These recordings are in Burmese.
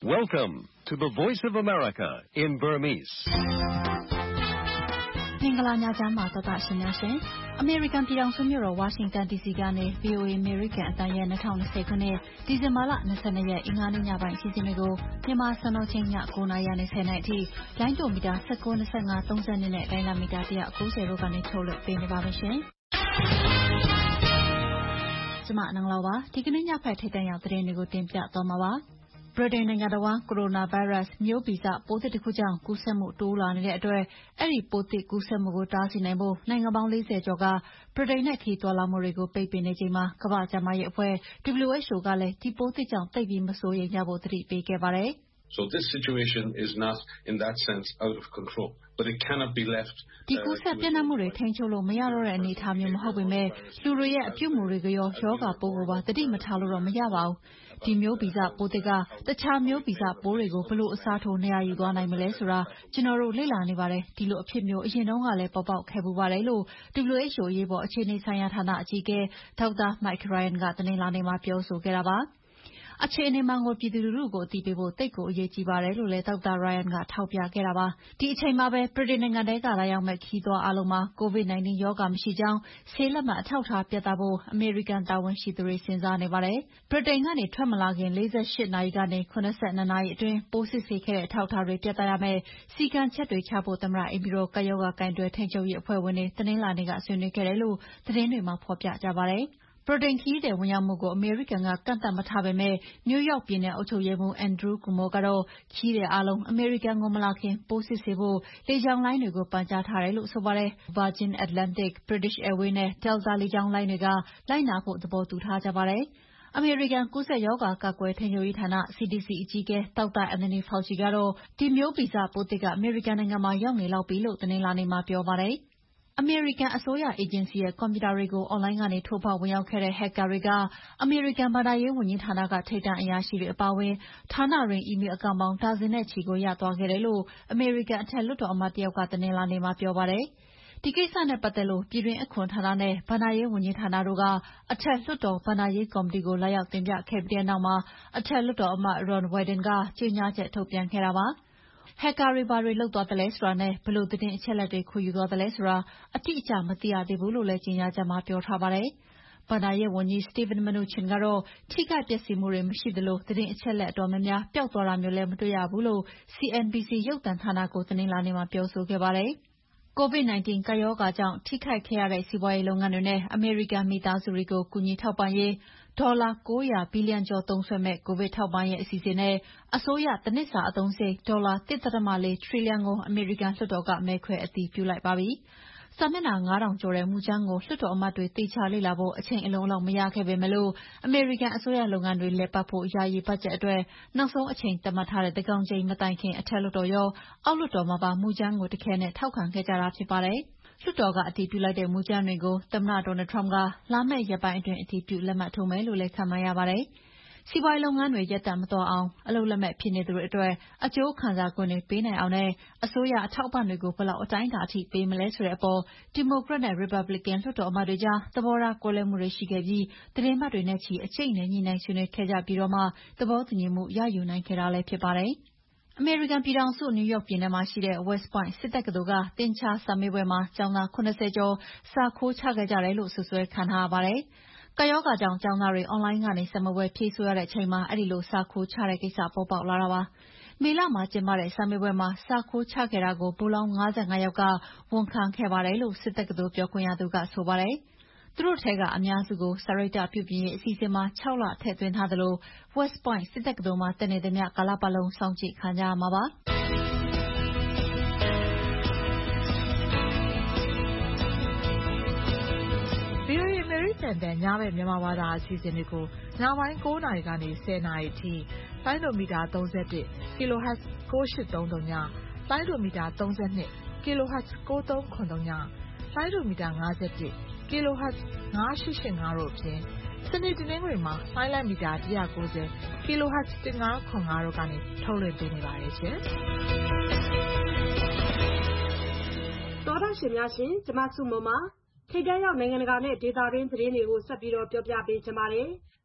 Welcome to the Voice of America in Burmese. မင်္ဂလာညချမ်းပါတော်တာရှင်များရှင် American ပြည်ထောင်စုမြို့တော် Washington DC ကနေ VOA American အတန်းရဲ့2020ခုနှစ်ဒီဇင်ဘာလ22ရက်အင်္ဂါနေ့ညပိုင်းအစီအစဉ်တွေကိုမြန်မာစံတော်ချိန်ည9:00နာရီနဲ့10:00နာရီအထိလိုင်းဒိုမီတာ19, 25, 30နဲ့ဒိုင်းလာမီတာ190တို့ကနေထုတ်လွှင့်ပေးနေပါမယ်ရှင်။ကျွန်မနန်းလောပါဒီကနေ့ညဖက်ထိပ်တန်းရောက်သတင်းတွေကိုတင်ပြသွားမှာပါ။ဗြိတိန်နိုင်ငံတော်ကိုရိုနာဗိုင်းရပ်စ်မျိုးဗီဇပိုးသစ်တစ်ခုကြောင့်ကူးစက်မှုတိုးလာနေတဲ့အတွက်အဲ့ဒီပိုးသစ်ကူးစက်မှုကိုတားဆီးနိုင်ဖို့နိုင်ငံပေါင်း40ကျော်ကဗြိတိန်နဲ့ခရီးသွားလာမှုတွေကိုပိတ်ပင်နေချိန်မှာကမ္ဘာ့ကျန်းမာရေးအဖွဲ့ WHO ကလည်းဒီပိုးသစ်ကြောင့်သိပ်ပြီးမစိုးရိမ်ကြဖို့သတိပေးခဲ့ပါတယ်။ So this situation is not in that sense out of control, but it cannot be left. ဒီကူးစက်ပြန့်နှံ့မှုတွေထိန်းချုပ်လို့မရတော့တဲ့အနေအထားမျိုးမဟုတ်ပေမဲ့လူတွေရဲ့အပြုအမူတွေကရောဂါပိုးကိုပါသတိမထားလို့တော့မရပါဘူး။ဒီမျိုးဗီဇပိုးသစ်ကတခြားမျိုးဗီဇပိုးတွေကိုဘယ်လိုအစားထိုးနေရာယူသွားနိုင်မလဲဆိုတာကျွန်တော်တို့လေ့လာနေပါတယ်။ဒီလိုအဖြစ်မျိုးအရင်တုန်းကလည်းပေါ်ပေါက်ခဲ့ပူပါတယ်လို့ WHO ရေးပေါ်အခြေအနေဆိုင်ရာဌာနအကြီးအကဲဒေါက်တာ Mike Ryan ကသတင်းလာနေမှာပြောဆိုခဲ့တာပါ။အခြေအနေမှန်ကိုပြည်သူလူထုကိုအသိပေးဖို့တိတ်ကိုအရေးကြီးပါတယ်လို့လည်းဒေါက်တာ Ryan ကထောက်ပြခဲ့တာပါဒီအချိန်မှာပဲဗြိတိန်နိုင်ငံထဲကလာရောက်မဲ့ခရီးသွားအားလုံးမှာ COVID-19 ရောဂါမရှိကြောင်းဆေးလက်မှတ်အထောက်အထားပြသဖို့အမေရိကန်တာဝန်ရှိသူတွေစဉ်းစားနေပါတယ်ဗြိတိန်ကနေထွက်မလာခင်48နာရီကနေ82နာရီအတွင်းပိုးစစ်ဆေးခဲ့တဲ့အထောက်အထားတွေပြသရမယ်စီကံချက်တွေချဖို့သမ္မတအိမ်ဖြူတော်ကရောဂါကင်တွယ်ထိန်းချုပ်ရေးအဖွဲ့ဝင်တွေတင်းလာနေကဆွေးနွေးခဲ့တယ်လို့သတင်းတွေမှာဖော်ပြကြပါတယ်ဗြိတိန်ခရီးသည်ဝင်ရောက်မှုကိုအမေရိကန်ကကန့်သတ်မထားပေမဲ့နယူးယောက်ပြည်နယ်အုပ်ချုပ်ရေးမှူး Andrew Cuomo ကတော့ခရီးသည်အားလုံးအမေရိကန်ကိုမလာခင်ပိုးစစ်ဆေးဖို့လေကြောင်းလိုင်းတွေကိုပန်ကြားထားတယ်လို့ဆိုပါတယ်။ Virgin Atlantic, British Airways နဲ့ Delta လေကြောင်းလိုင်းတွေကလိုက်နာဖို့သဘောတူထားကြပါတယ်။အမေရိကန်ကူးစက်ရောဂါကာကွယ်ထိန်းချုပ်ရေးဌာန CDC အကြီးအကဲဒေါက်တာ Anthony Fauci ကတော့ဒီမျိုးဗီဇပိုးသစ်ကအမေရိကန်နိုင်ငံမှာရောက်နေလောက်ပြီလို့သတင်းလာနေမှာပြောပါတယ်။အမေရိကန်အစိုးရအေဂျင်စီရဲ့ကွန်ပျူတာတွေကိုအွန်လိုင်းကနေထိုးဖောက်ဝင်ရောက်ခဲ့တဲ့ဟက်ကာတွေကအမေရိကန်ဘဏ္ဍာရေးဝန်ကြီးဌာနကထိပ်တန်းအရာရှိတွေအပါအဝင်ဌာနတွင်းအီးမေးလ်အကောင့်ပေါင်းဒါဇင်နဲ့ချီကိုရသွားခဲ့တယ်လို့အမေရိကန်အထက်လွှတ်တော်အမတ်တယောက်ကသတင်းလာနေမှာပြောပါတယ်။ဒီကိစ္စနဲ့ပတ်သက်လို့ပြည်တွင်းအခွန်ဌာနနဲ့ဘဏ္ဍာရေးဝန်ကြီးဌာနတို့ကအထက်လွှတ်တော်ဘဏ္ဍာရေးကော်မတီကိုလာရောက်တင်ပြခဲ့ပြီးတဲ့နောက်မှာအထက်လွှတ်တော်အမတ် Ron Wyden ကကြေညာချက်ထုတ်ပြန်ခဲ့တာပါ။ဟက်ကာတွေဘာတွေလုပ်သွားသလဲဆိုတာနဲ့ဘယ်လိုသတင်းအချက်အလက်တွေခိုးယူသွားသလဲဆိုတာအတိအကျမသိရသေးဘူးလို့လည်းကြေညာချက်မှာပြောထားပါတယ်။ဘဏ္ဍာရေးဝန်ကြီး Steven Mnuchin ကတော့ထိခိုက်ပျက်စီးမှုတွေမရှိသလိုသတင်းအချက်အလက်အတော်များများပျောက်သွားတာမျိုးလည်းမတွေ့ရဘူးလို့ CNBC ရုပ်သံဌာနကိုသတင်းလာနေမှာပြောဆိုခဲ့ပါတယ်။ COVID-19 ကပ်ရောဂါကြောင့်ထိခိုက်ခဲ့ရတဲ့စီးပွားရေးလုပ်ငန်းတွေနဲ့အမေရိကန်မိသားစုတွေကိုကူညီထောက်ပံ့ရေးဒေါ်လာ900ဘီလီယံကျော်သုံးစွဲမဲ့ကိုဗစ်ထောက်ပံ့ရေးအစီအစဉ်နဲ့အစိုးရတနှစ်စာအသုံးစရိတ်ဒေါ်လာ 1.4 ထရီလီယံကိုအမေရိကန်လွှတ်တော်ကမဲခွဲအတည်ပြုလိုက်ပါပြီ။စာမျက်နှာ9000ကျော်တဲ့မူကြမ်းကိုလွှတ်တော်အမတ်တွေသေချာလေ့လာဖို့အချိန်အလုံအလောက်မရခဲ့ပေမဲ့လို့အမေရိကန်အစိုးရလုပ်ငန်းတွေလည်ပတ်ဖို့ယာယီဘတ်ဂျက်အတွက်နောက်ဆုံးအချိန်သတ်မှတ်ထားတဲ့သန်းခေါင်ချိန်မတိုင်ခင်အထက်လွှတ်တော်ရောအောက်လွှတ်တော်မှာပါမူကြမ်းကိုတခဲနဲ့ထောက်ခံခဲ့ကြတာဖြစ်ပါတယ်။လွှတ်တော်ကအတည်ပြုလိုက်တဲ့မူကြမ်းတွေကိုသမ္မတ Donald Trump ကလာမယ့်ရက်ပိုင်းအတွင်းအတည်ပြုလက်မှတ်ထိုးမယ်လို့လည်းခန့်မှန်းရပါတယ်။စီးပွားရေးလုပ်ငန်းတွေရပ်တန့်မသွားအောင်အလုပ်လက်မဲ့ဖြစ်နေသူတွေအတွက်အကျိုးခံစားခွင့်တွေပေးနိုင်အောင်နဲ့အစိုးရအထောက်အပံ့တွေကိုဘယ်လောက်အတိုင်းအတာအထိပေးမလဲဆိုတဲ့အပေါ်ဒီမိုကရက်နဲ့ရီပတ်ဘလစ်ကန်လွှတ်တော်အမတ်တွေကြားသဘောထားကွဲလွဲမှုတွေရှိခဲ့ပြီးသီတင်းပတ်တွေနဲ့ချီအကျိတ်နဲ့ညှိနှိုင်းဆွေးနွေးခဲ့ကြပြီးတော့မှသဘောတူညီမှုရယူနိုင်ခဲ့တာလည်းဖြစ်ပါတယ်။အမေရိကန်ပြည်ထောင်စုနယူးယောက်ပြည်နယ်မှာရှိတဲ့ West Point စစ်တက္ကသိုလ်ကသင်္ချာစာမေးပွဲမှာကျောင်းသား70ကျော်စာခိုးချခဲ့ကြတယ်လို့စွပ်စွဲခံထားရပါတယ်။ကပ်ရောဂါကြောင့်ကျောင်းသားတွေအွန်လိုင်းကနေစာမေးပွဲဖြေဆိုရတဲ့အချိန်မှာအဲဒီလိုစာခိုးချတဲ့ကိစ္စပေါ်ပေါက်လာတာပါ။မေလမှာကျင်းပတဲ့စာမေးပွဲမှာစာခိုးချခဲ့တာကိုဗိုလ်လောင်း55ယောက်ကဝန်ခံခဲ့ပါတယ်လို့စစ်တက္ကသိုလ်ပြောခွင့်ရသူကဆိုပါတယ်။သူတို့ထဲကအများစုကိုစာရိတ္တပြုပြင်ရေးအစီအစဉ်မှာ6လထည့်သွင်းထားသလို West Point စစ်တက္ကသိုလ်မှာတက်နေသမျှကာလပတ်လုံးစောင့်ကြည့်ခံကြရမှာပါ။အမေရိကန်တန်ညဘက်မြန်မာဘာသာအစီအစဉ်တွေကိုညပိုင်း9နာရီကနေ10နာရီအထိလိုင်းဒိုမီတာ31 kHz 9833ညလိုင်းဒိုမီတာ32 kHz 9393ညလိုင်းဒိုမီတာ51 kHz 9885တို့အပြင်စနေတနင်္ဂနွေမှာလိုင်းလိုက်မီတာ190 kHz 1505တို့ကနေထုတ်လွှင့်ပေးနေပါတယ်ရှင်။တော်တော်ရှင်များရှင်ကျမစုမမထိပ်တန်းရောက်နိုင်ငံတကာနဲ့ဒေသတွင်းသတင်းတွေကိုဆက်ပြီးတော့ပြောပြပေးချင်ပါတယ်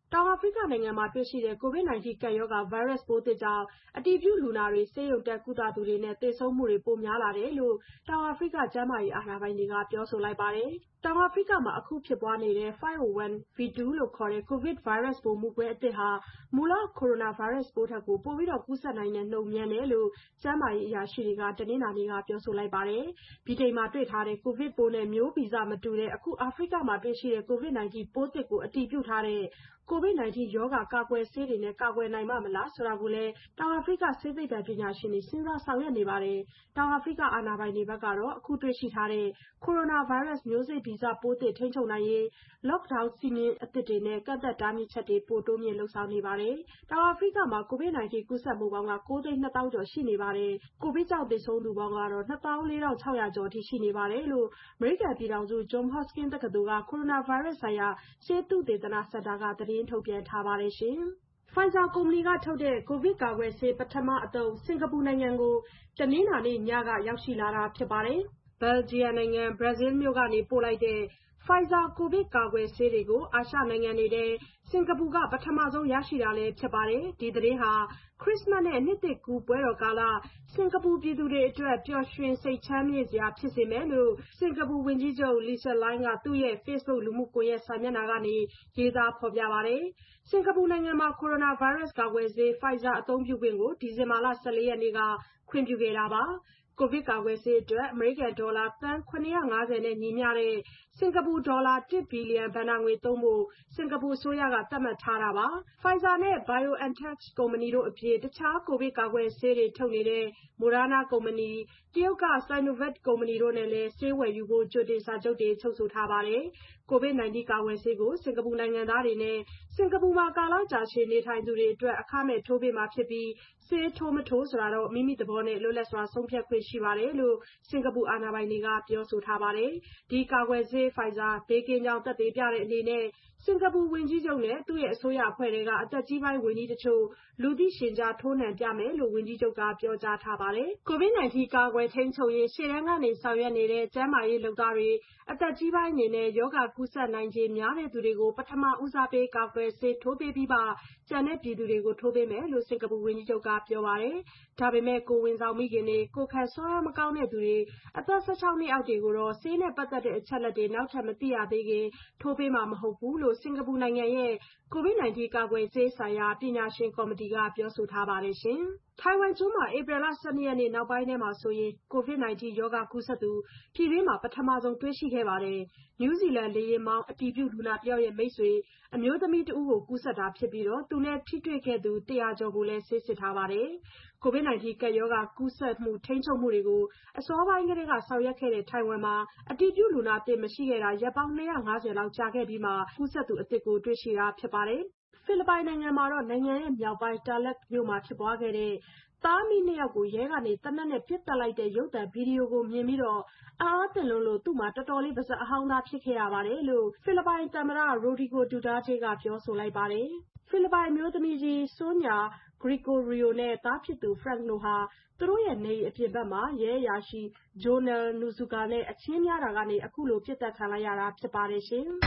တောင်အာဖရိကနိုင်ငံမှာတွေ့ရှိတဲ့ COVID-19 ကပ်ရောဂါ ဗိုင်းရပ်စ်ပိုးသစ်ကြောင့်အတည်ပြုလူနာတွေဆေးရုံတက်ကုသသူတွေနဲ့သေဆုံးမှုတွေပိုများလာတယ်လို့တောင်အာဖရိကကျန်းမာရေးအာဏာပိုင်တွေကပြောဆိုလိုက်ပါတယ်။တောင်အာဖရိကမှာအခုဖြစ်ပွားနေတဲ့ 501v2 လို့ခေါ်တဲ့ ကိုဗစ်ဗိုင်းရပ်စ်ပိုးမူကွဲအသစ်ဟာမူလကိုရိုနာဗိုင်းရပ်စ်ပိုးထက်ပိုပြီးကူးစက်နိုင်တဲ့နှုန်းမြန်တယ်လို့ကျန်းမာရေးအရာရှိတွေကတနင်္လာနေ့ကပြောဆိုလိုက်ပါတယ်။ဗြိတိန်မှာတွေ့ထားတဲ့ကိုဗစ်ပိုးနဲ့မျိုးဗီဇမတူတဲ့အခုအာဖရိကမှာတွေ့ရှိတဲ့ COVID-19 ပိုးသစ်ကိုအတည်ပြုထားတဲ့ COVID-19 ရောဂါကာကွယ်ဆေးတွေနဲ့ကာကွယ်နိုင်ပါ့မလားဆိုတာကိုလည်းတောင်အာဖရိကဆေးသိပ္ပံပညာရှင်တွေစဉ်းစားဆောင်ရွက်နေပါတယ်။တောင်အာဖရိကအာဏာပိုင်တွေဘက်ကတော့အခုတွေ့ရှိထားတဲ့ကိုရိုနာဗိုင်းရပ်စ်မျိုးစိတ်ဗီဇပိုးသစ်ထိန်းချုပ်နိုင်ရေး Lockdown စည်းမျဉ်းအသစ်တွေနဲ့ကန့်သတ်တားမြစ်ချက်တွေပိုတိုးမြှင့်လုပ်ဆောင်နေပါတယ်။တောင်အာဖရိကမှာ COVID-19 ကူးစက်မှုပေါင်းက 9,200,000 ကျော်ရှိနေပါတယ်။ကိုဗစ်ကြောင့်သေဆုံးသူပေါင်းကတော့ 24,600 ကျော်ထိရှိနေပါတယ်လို့အမေရိကန်ပြည်ထောင်စု Johns Hopkins တက္ကသိုလ်ကကိုရိုနာဗိုင်းရပ်စ်ဆိုင်ရာဆေးသုတေသနစင်တာကသတင်းထုတ်ပြန်ထားပါတယ်ရှင်။ Pfizer ကုမ္ပဏီကထုတ်တဲ့ကိုဗစ်ကာကွယ်ဆေးပထမအသုတ်စင်ကာပူနိုင်ငံကိုတနင်္လာနေ့ညကရောက်ရှိလာတာဖြစ်ပါတယ်။ ဘယ်လ်ဂျီယံနိုင်ငံဘရာဇီးမြို့ကနေပို့လိုက်တဲ့ Pfizer ကိုဗစ်ကာကွယ်ဆေးတွေကိုအာရှနိုင်ငံတွေထဲစင်ကာပူကပထမဆုံးရရှိတာလည်းဖြစ်ပါတယ်။ဒီသတင်းဟာခရစ်စမတ်နဲ့နှစ်သစ်ကူးပွဲတော်ကာလစင်ကာပူပြည်သူတွေအတွက်ပျော်ရွှင်စိတ်ချမ်းမြေ့စရာဖြစ်စေမယ်လို့စင်ကာပူဝန်ကြီးချုပ် Lee Hsien Loong ကသူ့ရဲ့ Facebook လူမှုကွန်ရက်စာမျက်နှာကနေရေးသားဖော်ပြပါတယ်။စင်ကာပူနိုင်ငံမှာကိုရိုနာဗိုင်းရပ်စ်ကာကွယ်ဆေး Pfizer အသုံးပြုခွင့်ကိုဒီဇင်ဘာလ 14 ရက်နေ့ကခွင့်ပြုခဲ့တာပါ။ကိုဗစ်ကာကွယ်ဆေးအတွက်အမေရိကန်ဒေါ်လာသန်း 750 နဲ့ညီမျှတဲ့စင်ကာပူဒေါ်လာ 1 ဘီလီယံဘဏ္ဍာငွေသုံးဖို့စင်ကာပူအစိုးရကသတ်မှတ်ထားတာပါ။ Pfizer နဲ့ BioNTech ကုမ္ပဏီတို့အပြင်တခြားကိုဗစ်ကာကွယ်ဆေးတွေထုတ်နေတဲ့ Moderna ကုမ္ပဏီ၊တရုတ်က Sinovac ကုမ္ပဏီတို့နဲ့လည်းဆေးဝယ်ယူဖို့ကြိုတင်စာချုပ်တွေချုပ်ဆိုထားပါတယ်။ COVID-19 ကာကွယ်ဆေးကိုစင်ကာပူနိုင်ငံသားတွေနဲ့စင်ကာပူမှာကာလကြာရှည်နေထိုင်သူတွေအတွက်အခမဲ့ထိုးပေးမှာဖြစ်ပြီးဆေးထိုးမထိုးဆိုတာမိမိသဘောနဲ့လွတ်လပ်စွာဆုံးဖြတ်ခွင့်ရှိပါတယ်လို့စင်ကာပူအာဏာပိုင်တွေကပြောဆိုထားပါတယ်။ဒီကာကွယ်ဆေး Pfizer ဘေးကင်းကြောင်းသက်သေပြတဲ့အနေနဲ့စင်ကာပူဝန်ကြီးချုပ်နဲ့သူ့ရဲ့အစိုးရအဖွဲ့ထဲကအသက်ကြီးပိုင်းဝန်ကြီးတချို့လူသိရှင်ကြားထိုးနှံပြမယ်လို့ဝန်ကြီးချုပ်ကပြောကြားထားပါတယ်။ COVID-19 ကာကွယ်ထိန်းချုပ်ရေးရှေ့တန်းကနေဆောင်ရွက်နေတဲ့ကျန်းမာရေးလုပ်သားတွေအသက်ကြီးပိုင်းအနေနဲ့ရောဂါကူးစက်နိုင်ခြေများတဲ့သူတွေကိုပထမဦးစားပေးကာကွယ်ဆေးထိုးပေးပြီးမှကျန်တဲ့ပြည်သူတွေကိုထိုးပေးမယ်လို့စင်ကာပူဝန်ကြီးချုပ်ကပြောပါတယ်။ဒါပေမဲ့ကိုယ်ဝန်ဆောင်မိခင်တွေကိုယ်ခံစွမ်းအားမကောင်းတဲ့သူတွေအသက် 16 နှစ်အောက်တွေကိုတော့ဆေးနဲ့ပတ်သက်တဲ့အချက်အလက်တွေနောက်ထပ်မသိရသေးခင်ထိုးပေးမှာမဟုတ်ဘူးလို့စင်ကာပူနိုင်ငံရဲ့ COVID-19 ကာကွယ်ဆေးဆိုင်ရာပညာရှင်ကော်မတီကပြောဆိုထားပါတယ်ရှင်။ထိုင်ဝမ်ကျွန်းမှာဧပြီလ 12 ရက်နေ့နောက်ပိုင်းထဲမှာဆိုရင် COVID-19 ရောဂါကူးစက်သူပြည်တွင်းမှာပထမဆုံးတွေ့ရှိခဲ့ပါတယ်။နယူးဇီလန်လေယာဉ်မောင်းအတည်ပြုလူနာတယောက်ရဲ့မိတ်ဆွေအမျိုးသမီးတဦးကိုကူးစက်တာဖြစ်ပြီးသူနဲ့ထိတွေ့ခဲ့သူ 100 ကျော်ကိုလည်းဆေးစစ်ထားပါတယ်။ COVID-19 ကပ်ရောဂါကူးစက်မှုထိန်းချုပ်မှုတွေကိုအစောပိုင်းကတည်းကဆောင်ရွက်ခဲ့တဲ့ထိုင်ဝမ်မှာအတည်ပြုလူနာသစ်မရှိခဲ့တာရက်ပေါင်း 250 လောက်ကြာခဲ့ပြီးမှကူးစက်သူအသစ်ကိုတွေ့ရှိတာဖြစ်ပါတယ်။ဖိလစ်ပိုင်နိုင်ငံမှာနိုင်ငံရဲ့မြောက်ပိုင်း Tarlac မြို့မှာဖြစ်ပွားခဲ့တဲ့သားအမိ2ယောက်ကိုရဲကနေသေနတ်နဲ့ပစ်သတ်လိုက်တဲ့ရုပ်သံဗီဒီယိုကိုမြင်ပြီးအံ့အားသင့်လွန်းလို့သူ့မှာတော်တော်လေးပါးစပ်အဟောင်းသားဖြစ်ခဲ့ရပါတယ်လို့ဖိလစ်ပိုင်သမ္မတ Rodrigo Duterte ကပြောဆိုလိုက်ပါတယ်။ဖိလစ်ပိုင်အမျိုးသမီးကြီး Sonia Gregorio နဲ့သားဖြစ်သူ Frank တို့ဟာသူတို့ရဲ့နေအိမ်အပြင်ဘက်မှာရဲအရာရှိ Jonel Nozuka နဲ့အချင်းများတာကနေအခုလိုပစ်သတ်ခံလိုက်ရတာဖြစ်ပါတယ်ရှင်။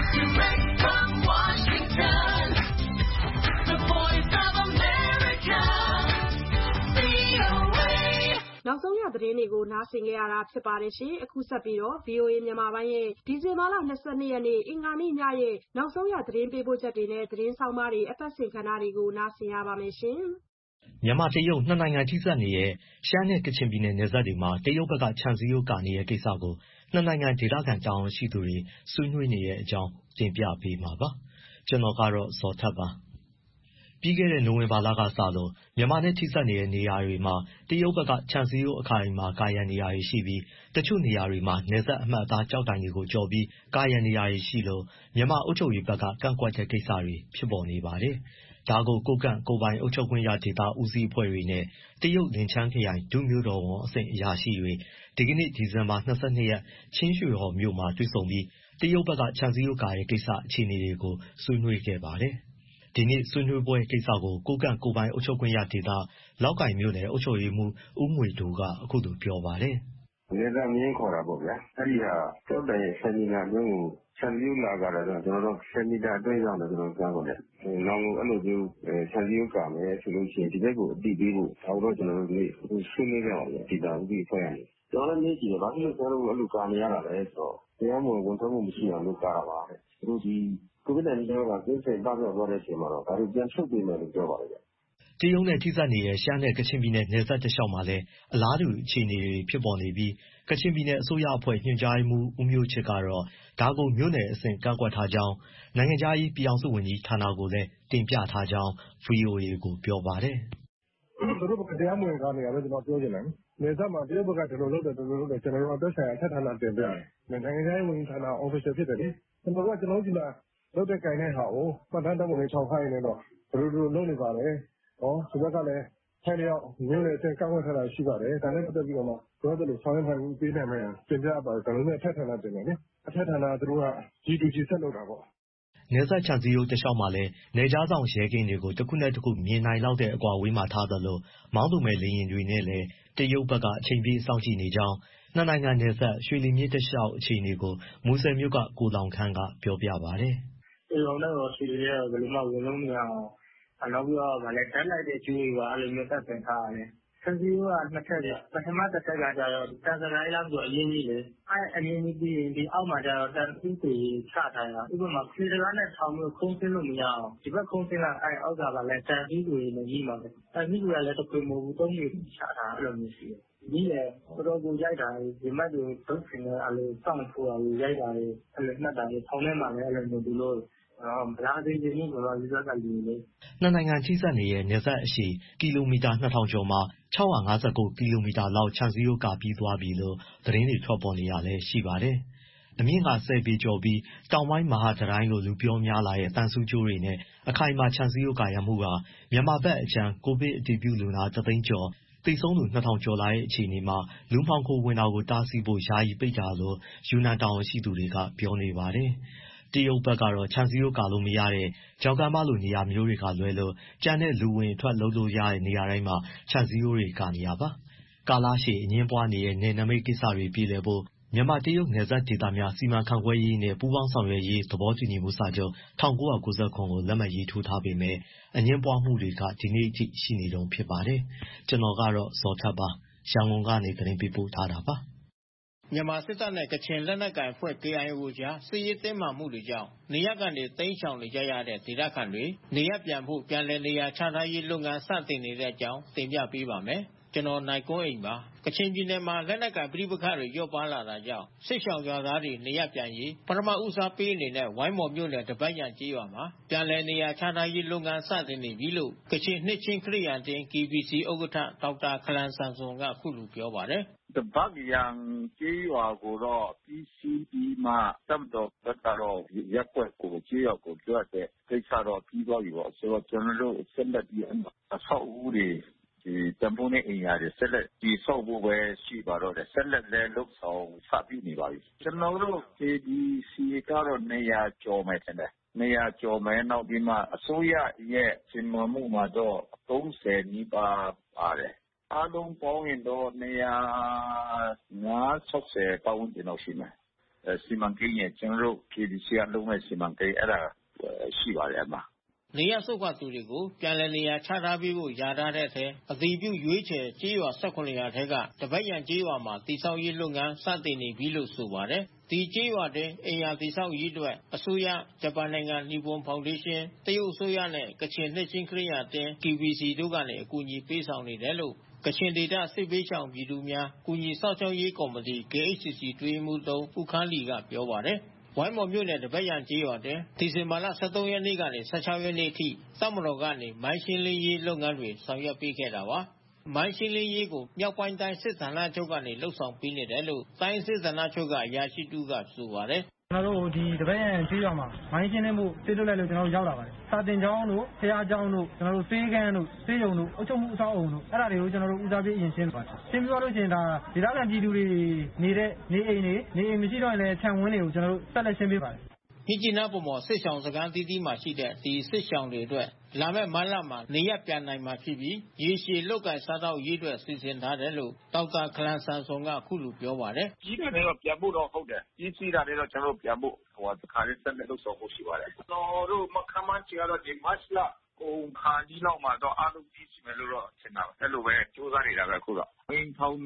နောက်ဆုံးရသတင်းတွေကိုနားဆင်ကြရတာဖြစ်ပါတယ်ရှင်။အခုဆက်ပြီးVOA မြန်မာပိုင်းရဲ့ဒီဇင်ဘာလ 22 ရက်နေ့အင်္ဂါနေ့ညရဲ့နောက်ဆုံးရသတင်းပေးပို့ချက်တွေနဲ့သတင်းဆောင်မတွေအပတ်စဉ်ကဏ္ဍတွေကိုနားဆင်ရပါမယ်ရှင်။မြန်မာ-တရုတ်နှစ်နိုင်ငံထိစပ်နေတဲ့ရှမ်းနဲ့ကချင်ပြည်နယ်နယ်စပ်တွေမှာတရုတ်ဘက်ကခြံစည်းရိုးကာနေတဲ့ကိစ္စကိုနှစ်နိုင်ငံဒေသခံတာဝန်ရှိသူတွေဆွေးနွေးနေတဲ့အကြောင်းတင်ပြပေးမှာပါ။ကျွန်တော်ကတော့ဇော်ထက်ပါ။ပြီးခဲ့တဲ့နိုဝင်ဘာလကစလို့မြန်မာနဲ့ထိစပ်နေတဲ့နေရာတွေမှာတရုတ်ဘက်ကခြံစည်းရိုးအခိုင်အမာကာရံနေတာတွေရှိပြီးတချို့နေရာတွေမှာနယ်စပ်အမှတ်အသားကျောက်တိုင်တွေကိုကျော်ပြီးကာရံနေတာတွေရှိလို့မြန်မာအုပ်ချုပ်ရေးဘက်ကကန့်ကွက်တဲ့ကိစ္စတွေဖြစ်ပေါ်နေပါတယ်။ဒါကိုကိုးကန့်ကိုယ်ပိုင်အုပ်ချုပ်ခွင့်ရဒေသဦးစီးအဖွဲ့တွေနဲ့တရုတ်လင်ချန်းခရိုင်ဒုမြို့တော်ဝန်အဆင့်အရာရှိတွေဒီကနေ့ဒီဇင်ဘာ 22 ရက်ချင်းရွှေဟော်မြို့မှာတွေ့ဆုံပြီးတရုတ်ဘက်ကခြံစည်းရိုးကာတဲ့ကိစ္စအခြေအနေတွေကိုဆွေးနွေးခဲ့ပါတယ်။ဒီနေ့ဆွေးနွေးပွဲကိစ္စကိုကိုးကန့်ကိုယ်ပိုင်အုပ်ချုပ်ခွင့်ရဒေသလောက်ကိုင်မြို့နယ်အုပ်ချုပ်ရေးမှူးဦးငွေဒိုးကအခုလိုပြောပါတယ်။နယ်စပ်မျဉ်းခေါ်တာပေါ့ဗျာ။အဲ့ဒီဟာကျောက်တိုင်ရဲ့10 မီတာအတွင်းကိုခြံစည်းရိုးလာကာတော့ကျွန်တော်တို့10 မီတာအတွင်းရောက်တော့ကျွန်တော်ကန်းပါတယ်။နောက်အဲ့လိုမျိုးခြံစည်းရိုးကာမယ်ဆိုလို့ရှိရင်ဒီဘက်ကိုအတိပေးဖို့ဒါတော့ကျွန်တော်တို့ဒီဆွေးနွေးကြအောင်ဒီတာဥပဒေဖွဲ့ရမယ်။ကျွန်တော်လည်းကြည့်တယ်ဘာဖြစ်လို့ကျွန်တော်တို့အဲ့လိုကာနေရတာလဲဆိုတော့တရားမဝင်ဝန်ထမ်းမှုမရှိအောင်လုပ်ကားတာပါတဲ့။သူတို့ဒီ COVID-19 ကကျင်းစိန်ပတ်ပြောတဲ့အချိန်မှာတော့ဒါတို့ပြန်ထုတ်ပေးမယ်လို့ပြောပါတယ်ဗျ။တရုတ်နဲ့ထိစပ်နေတဲ့ရှမ်းနဲ့ကချင်ပြည်နယ်နယ်စပ်တလျှောက်မှာလည်းအလားတူအခြေအနေတွေဖြစ်ပေါ်နေပြီးကချင်ပြည်နယ်အစိုးရအဖွဲ့ညွှန်ကြားရေးမှူးဦးမျိုးချစ်ကတော့ဒါကိုမြို့နယ်အဆင့်ကန့်ကွက်ထားကြောင်းနိုင်ငံခြားရေးပြည်ထောင်စုဝန်ကြီးဌာနကိုလည်းတင်ပြထားကြောင်း VOA ကိုပြောပါတယ်။သူတို့ကတရားမဝင်ကားနေရပဲကျွန်တော်ပြောချင်တယ်။နယ်စပ်မှာတရုတ်ဘက်ကဒီလိုလုပ်တယ်ကျွန်တော်တို့အသက်ဆိုင်ရာအထက်ဌာနတင်ပြတယ်။နိုင်ငံခြားရေးဝန်ကြီးဌာန official ဖြစ်တယ်လေ။ကျွန်တော်တို့ဒီမှာလုပ်တဲ့ကိုင်တဲ့ဟာကိုမှတ်တမ်းဓာတ်ပုံတွေထောက်ခိုင်းနေတော့ဘယ်လိုလုပ်နေပါလဲ။ဒီဘက်ကလည်းထိုင်လျောက်မြို့နယ်အဆင့်ကန့်ကွက်ထားတာရှိပါတယ်။ဒါနဲ့ပတ်သက်ပြီးတော့မှတို့တို့ဆောင်ရွက်နိုင်ပေးနိုင်မယ်တင်ပြပါတယ်။ဒါလည်းအထက်ဌာနတင်တယ်လေ။အထက်ဌာနကတို့က G2G ဆက်လုပ်တာပေါ့။နယ်စပ်ခြံစည်းရိုးတလျှောက်မှာလည်းနယ်ခြားစောင့်ရဲကင်းတွေကိုတစ်ခုနဲ့တစ်ခုမြင်နိုင်လောက်တဲ့အကွာအဝေးမှာထားသလိုမောင်းသူမဲ့လေယာဉ်တွေနဲ့လည်းတရုတ်ဘက်ကအချိန်ပြည့်စောင့်ကြည့်နေကြောင်းနှစ်နိုင်ငံနယ်စပ်ရွှေလီမြစ်တလျှောက်အခြေအနေကိုမူဆယ်မြို့ကကိုလောင်ခန်းကပြောပြပါတယ်။ဒီလိုနဲ့ရွှေလီရဲဘယ်လိုမှဝင်လို့မရအောင်နောက်ပြီးတော့ဓာတ်လိုက်တဲ့ကျိုးတွေပါအဲ့လိုမျိုးတက်ပင်ထားရတယ်။ခြံစည်းရိုးကနှစ်ထပ်ပြပထမတစ်ထက်ကကျတော့တန်စရိုင်းလောက်ဆိုအရင်ကြီးလေအဲ့အရင်ကြီးပြီးရင်ဒီအောက်မှာကျတော့တန်ဥပဒေချထားတာဥပမာခွေတကားနဲ့ထောင်မျိုးခုံးဆင်းလို့မရအောင်ဒီဘက်ခုံးဆင်းလာအဲ့အောက်ကလည်းတန်ဥပဒေနဲ့ကြီးမှာပဲအဲ့ဒီကလည်းတစ်ခွေမဟုတ်ဘူးသုံးမျိုးချထားအဲ့လိုမျိုးရှိတယ်ကြီးလေတော်တော်ကိုရိုက်တာဒီမတ်တွေဒုက္ခနဲ့အဲ့လိုစောင့်ဖို့ရိုက်တာတွေအဲ့လိုနှက်တာတွေထောင်ထဲမှာလည်းအဲ့လိုမျိုးဒီလိုမလားသေးဘူးလို့ပြောတာလူလေနှစ်နိုင်ငံထိစပ်နေတဲ့နယ်စပ်အရှည်ကီလိုမီတာ2000ကျော်မှာ659ကီလိုမီတာလောက်ခြံစည်းရိုးကာပြီးသွားပြီလို့သတင်းတွေထွက်ပေါ်နေတာလည်းရှိပါတယ်။အမြင့်က10 ပေကျော်ပြီးတောင်ပိုင်းမဟာတတိုင်းလို့လူပြောများလာတဲ့တန်ဆူးကျိုးတွေနဲ့အခိုင်အမာခြံစည်းရိုးကာရမှုကမြန်မာဘက်အကြမ်းကိုဗစ်အတည်ပြုလူနာ3သိန်းကျော်သေဆုံးသူ2000ကျော်လာတဲ့အခြေအနေမှာလူမှောင်ခိုဝင်တာကိုတားဆီးဖို့ယာယီပိတ်တာလို့ယူနန်တာဝန်ရှိသူတွေကပြောနေပါတယ်။တရုတ်ဘက်ကတော့ခြံစည်းရိုးကာလို့မရတဲ့ကြောက်ကမ်းမလိုနေရာမျိုးတွေကလွဲလို့ကျန်တဲ့လူဝင်အထွက်လုပ်လို့ရတဲ့နေရာတိုင်းမှာခြံစည်းရိုးတွေကာနေတာပါ။ကာလရှည်အငင်းပွားနေတဲ့နယ်နိမိတ်ကိစ္စတွေပြေလည်ဖို့မြန်မာတရုတ်နယ်စပ်ဒေသများစီမံခန့်ခွဲရေးနဲ့ပူးပေါင်းဆောင်ရွက်ရေးသဘောတူညီမှုစာချုပ်1999ကိုလက်မှတ်ရေးထိုးထားပေမဲ့အငင်းပွားမှုတွေကဒီနေ့အထိရှိနေတုန်းဖြစ်ပါတယ်။ကျွန်တော်ကတော့ဇော်ထက်ပါရန်ကုန်ကနေသတင်းပေးပို့ထားတာပါမြန်မာစစ်တပ်နဲ့ကချင်လက်နက်ကိုင်အဖွဲ့ KIO ကြားစစ်ရေးတင်းမာမှုတွေကြောင့်နေရပ်ကနေတိမ်းရှောင်နေကြရတဲ့ဒေသခံတွေနေရပ်ပြန်ဖို့ပြန်လည်နေရာချထားရေးလုပ်ငန်းစတင်နေတဲ့အကြောင်းတင်ပြပေးပါမယ်။ကျွန်တော်နိုင်ကွန်းအိမ်ပါကချင်ပြည်နယ်မှာလက်နက်ကိုင်ပဋိပက္ခတွေလျော့ပါလာတာကြောင့်စစ်ရှောင်ရွာသားတွေနေရပ်ပြန်ရေးပထမဦးစားပေးအနေနဲ့ဝိုင်းမော်မြို့နယ်တပတ်ရန်ကျေးရွာမှာပြန်လည်နေရာချထားရေးလုပ်ငန်းစတင်နေပြီလို့ကချင်နှစ်ချင်းခရစ်ယာန်တင်း KBC ဥက္ကဋ္ဌဒေါက်တာခလန်ဆန်ဆွန်ကအခုလိုပြောပါတယ်တပတ်ရန်ကျေးရွာကိုတော့ပြီးစီးပြီးမှတပ်မတော်ဘက်ကတော့ရက်ွက်ကိုကျေးရွာကိုကြွတဲ့ကိစ္စတော့ပြီးသွားပြီပေါ့ဆိုတော့ကျွန်တော်တို့ဆက်လက်ပြီးအဆောက်အဦတွေဒီတံပိုးနဲ့အင်ယာတွေဆက်လက်ဒီဆောက်ဖို့ပဲရှိပါတော့တယ်ဆက်လက်လည်းလုပ်ဆောင်စပြီးနေပါပြီကျွန်တော်တို့ KBC ကတော့နေရာကျော်မယ်ထင်တယ်နေရာကျော်မယ်နောက်ပြီးမှအစိုးရရဲ့စီမံမှုမှာတော့30နီးပါးပါတယ်အားလုံးပေါင်းရင်တော့160ပတ်ဝန်းကျင်လောက်ရှိမယ်စီမံကိန်းရဲ့ကျွန်တော်တို့ KBC ကလုံးမဲ့စီမံကိန်းအဲ့ဒါရှိပါတယ်အမှာနေရစုတ်ကသူတွေကိုပြန်လည်နေရာချထားပေးဖို့ယာထားတဲ့အထက်အတိပြုရွေးချယ်ကျေးရွာ18ရွာထဲကတပတ်ရန်ကျေးရွာမှာတည်ဆောက်ရေးလုပ်ငန်းစတင်နေပြီလို့ဆိုပါတယ်ဒီကျေးရွာတွင်အင်ယာတည်ဆောက်ရေးအတွက်အစိုးရဂျပန်နိုင်ငံနီပွန်ဖောင်ဒေးရှင်းတရုတ်အစိုးရနဲ့ကချင်နှစ်ချင်းခရစ်ယာန်တင်း KBC တို့ကနေအကူအညီပေးဆောင်နေတယ်လို့ကချင်ဒေသစစ်ပေးချောင်ပြည်သူများကုညီစောင့်ရှောက်ရေးကော်မတီ KHCC တွင်းမှု3ဦးခန်းလီကပြောပါတယ်ဝိုင်းမော်မြို့နယ်တပတ်ရန်ကျေးရွာတွင်ဒီဇင်ဘာလ23ရက်နေ့ကနေ16ရက်နေ့အထိတပ်မတော်ကနေမိုင်းရှင်းလင်းရေးလုပ်ငန်းတွေဆောင်ရွက်ပေးခဲ့တာပါမိုင်းရှင်းလင်းရေးကိုမြောက်ပိုင်းတိုင်းစစ်ဌာနချုပ်ကနေလှုပ်ဆောင်ပေးနေတယ်လို့တိုင်းစစ်ဌာနချုပ်ကအရာရှိတူကဆိုပါတယ်ကျွန်တော်တို့ဒီတပတ်ရန်ကျေးရွာမှာမိုင်းရှင်းလင်းမှုစစ်ထုတ်လိုက်လို့ကျွန်တော်တို့ရောက်လာပါတယ်စာတင်ကျောင်းတို့ဖျားကျောင်းတို့ကျွန်တော်တို့စေးကန်းတို့စေးရုံတို့အုပ်ချုပ်မှုအဆောက်အအုံတို့အဲ့ဒါတွေကိုကျွန်တော်တို့ဦးစားပေးအရင်ရှင်းပါတယ်ရှင်းပြီးတော့လို့ရှိရင်ဒါဒေသခံပြည်သူတွေနေတဲ့နေအိမ်တွေနေအိမ်မရှိတော့ရင်လည်းခြံဝင်းတွေကိုကျွန်တော်တို့ဆက်လက်ရှင်းပေးပါတယ်မြစ်ကြီးနားဗန်းမော်စစ်ရှောင်စခန်းအသီးသီးမှာရှိတဲ့ဒီစစ်ရှောင်တွေအတွက်လာမယ့်မတ်လမှာနေရပ်ပြန်နိုင်မှာဖြစ်ပြီးရေရှည်လုပ်ကိုင်စားသောက်ရေးအတွက်စီစဉ်ထားတယ်လို့ဒေါက်တာခလန်ဆန်ဆွန်ကအခုလိုပြောပါတယ်။ကြီးတယ်တော့ပြန်ဖို့တော့ဟုတ်တယ်။ကြီးစီးတာလည်းတော့ကျွန်တော်ပြန်ဖို့တခါလေးဆက်လက်လုပ်ဆောင်ဖို့ရှိပါတယ်။ကျွန်တော်တို့မခမ်းမန်းချီကတော့ဒီမတ်လကုန်ခါကြီးလောက်မှာတော့အားလုံးပြီးစီမယ်လို့တော့ထင်တာပဲ။အဲ့လိုပဲစူးစမ်းနေတာပဲအခုတော့။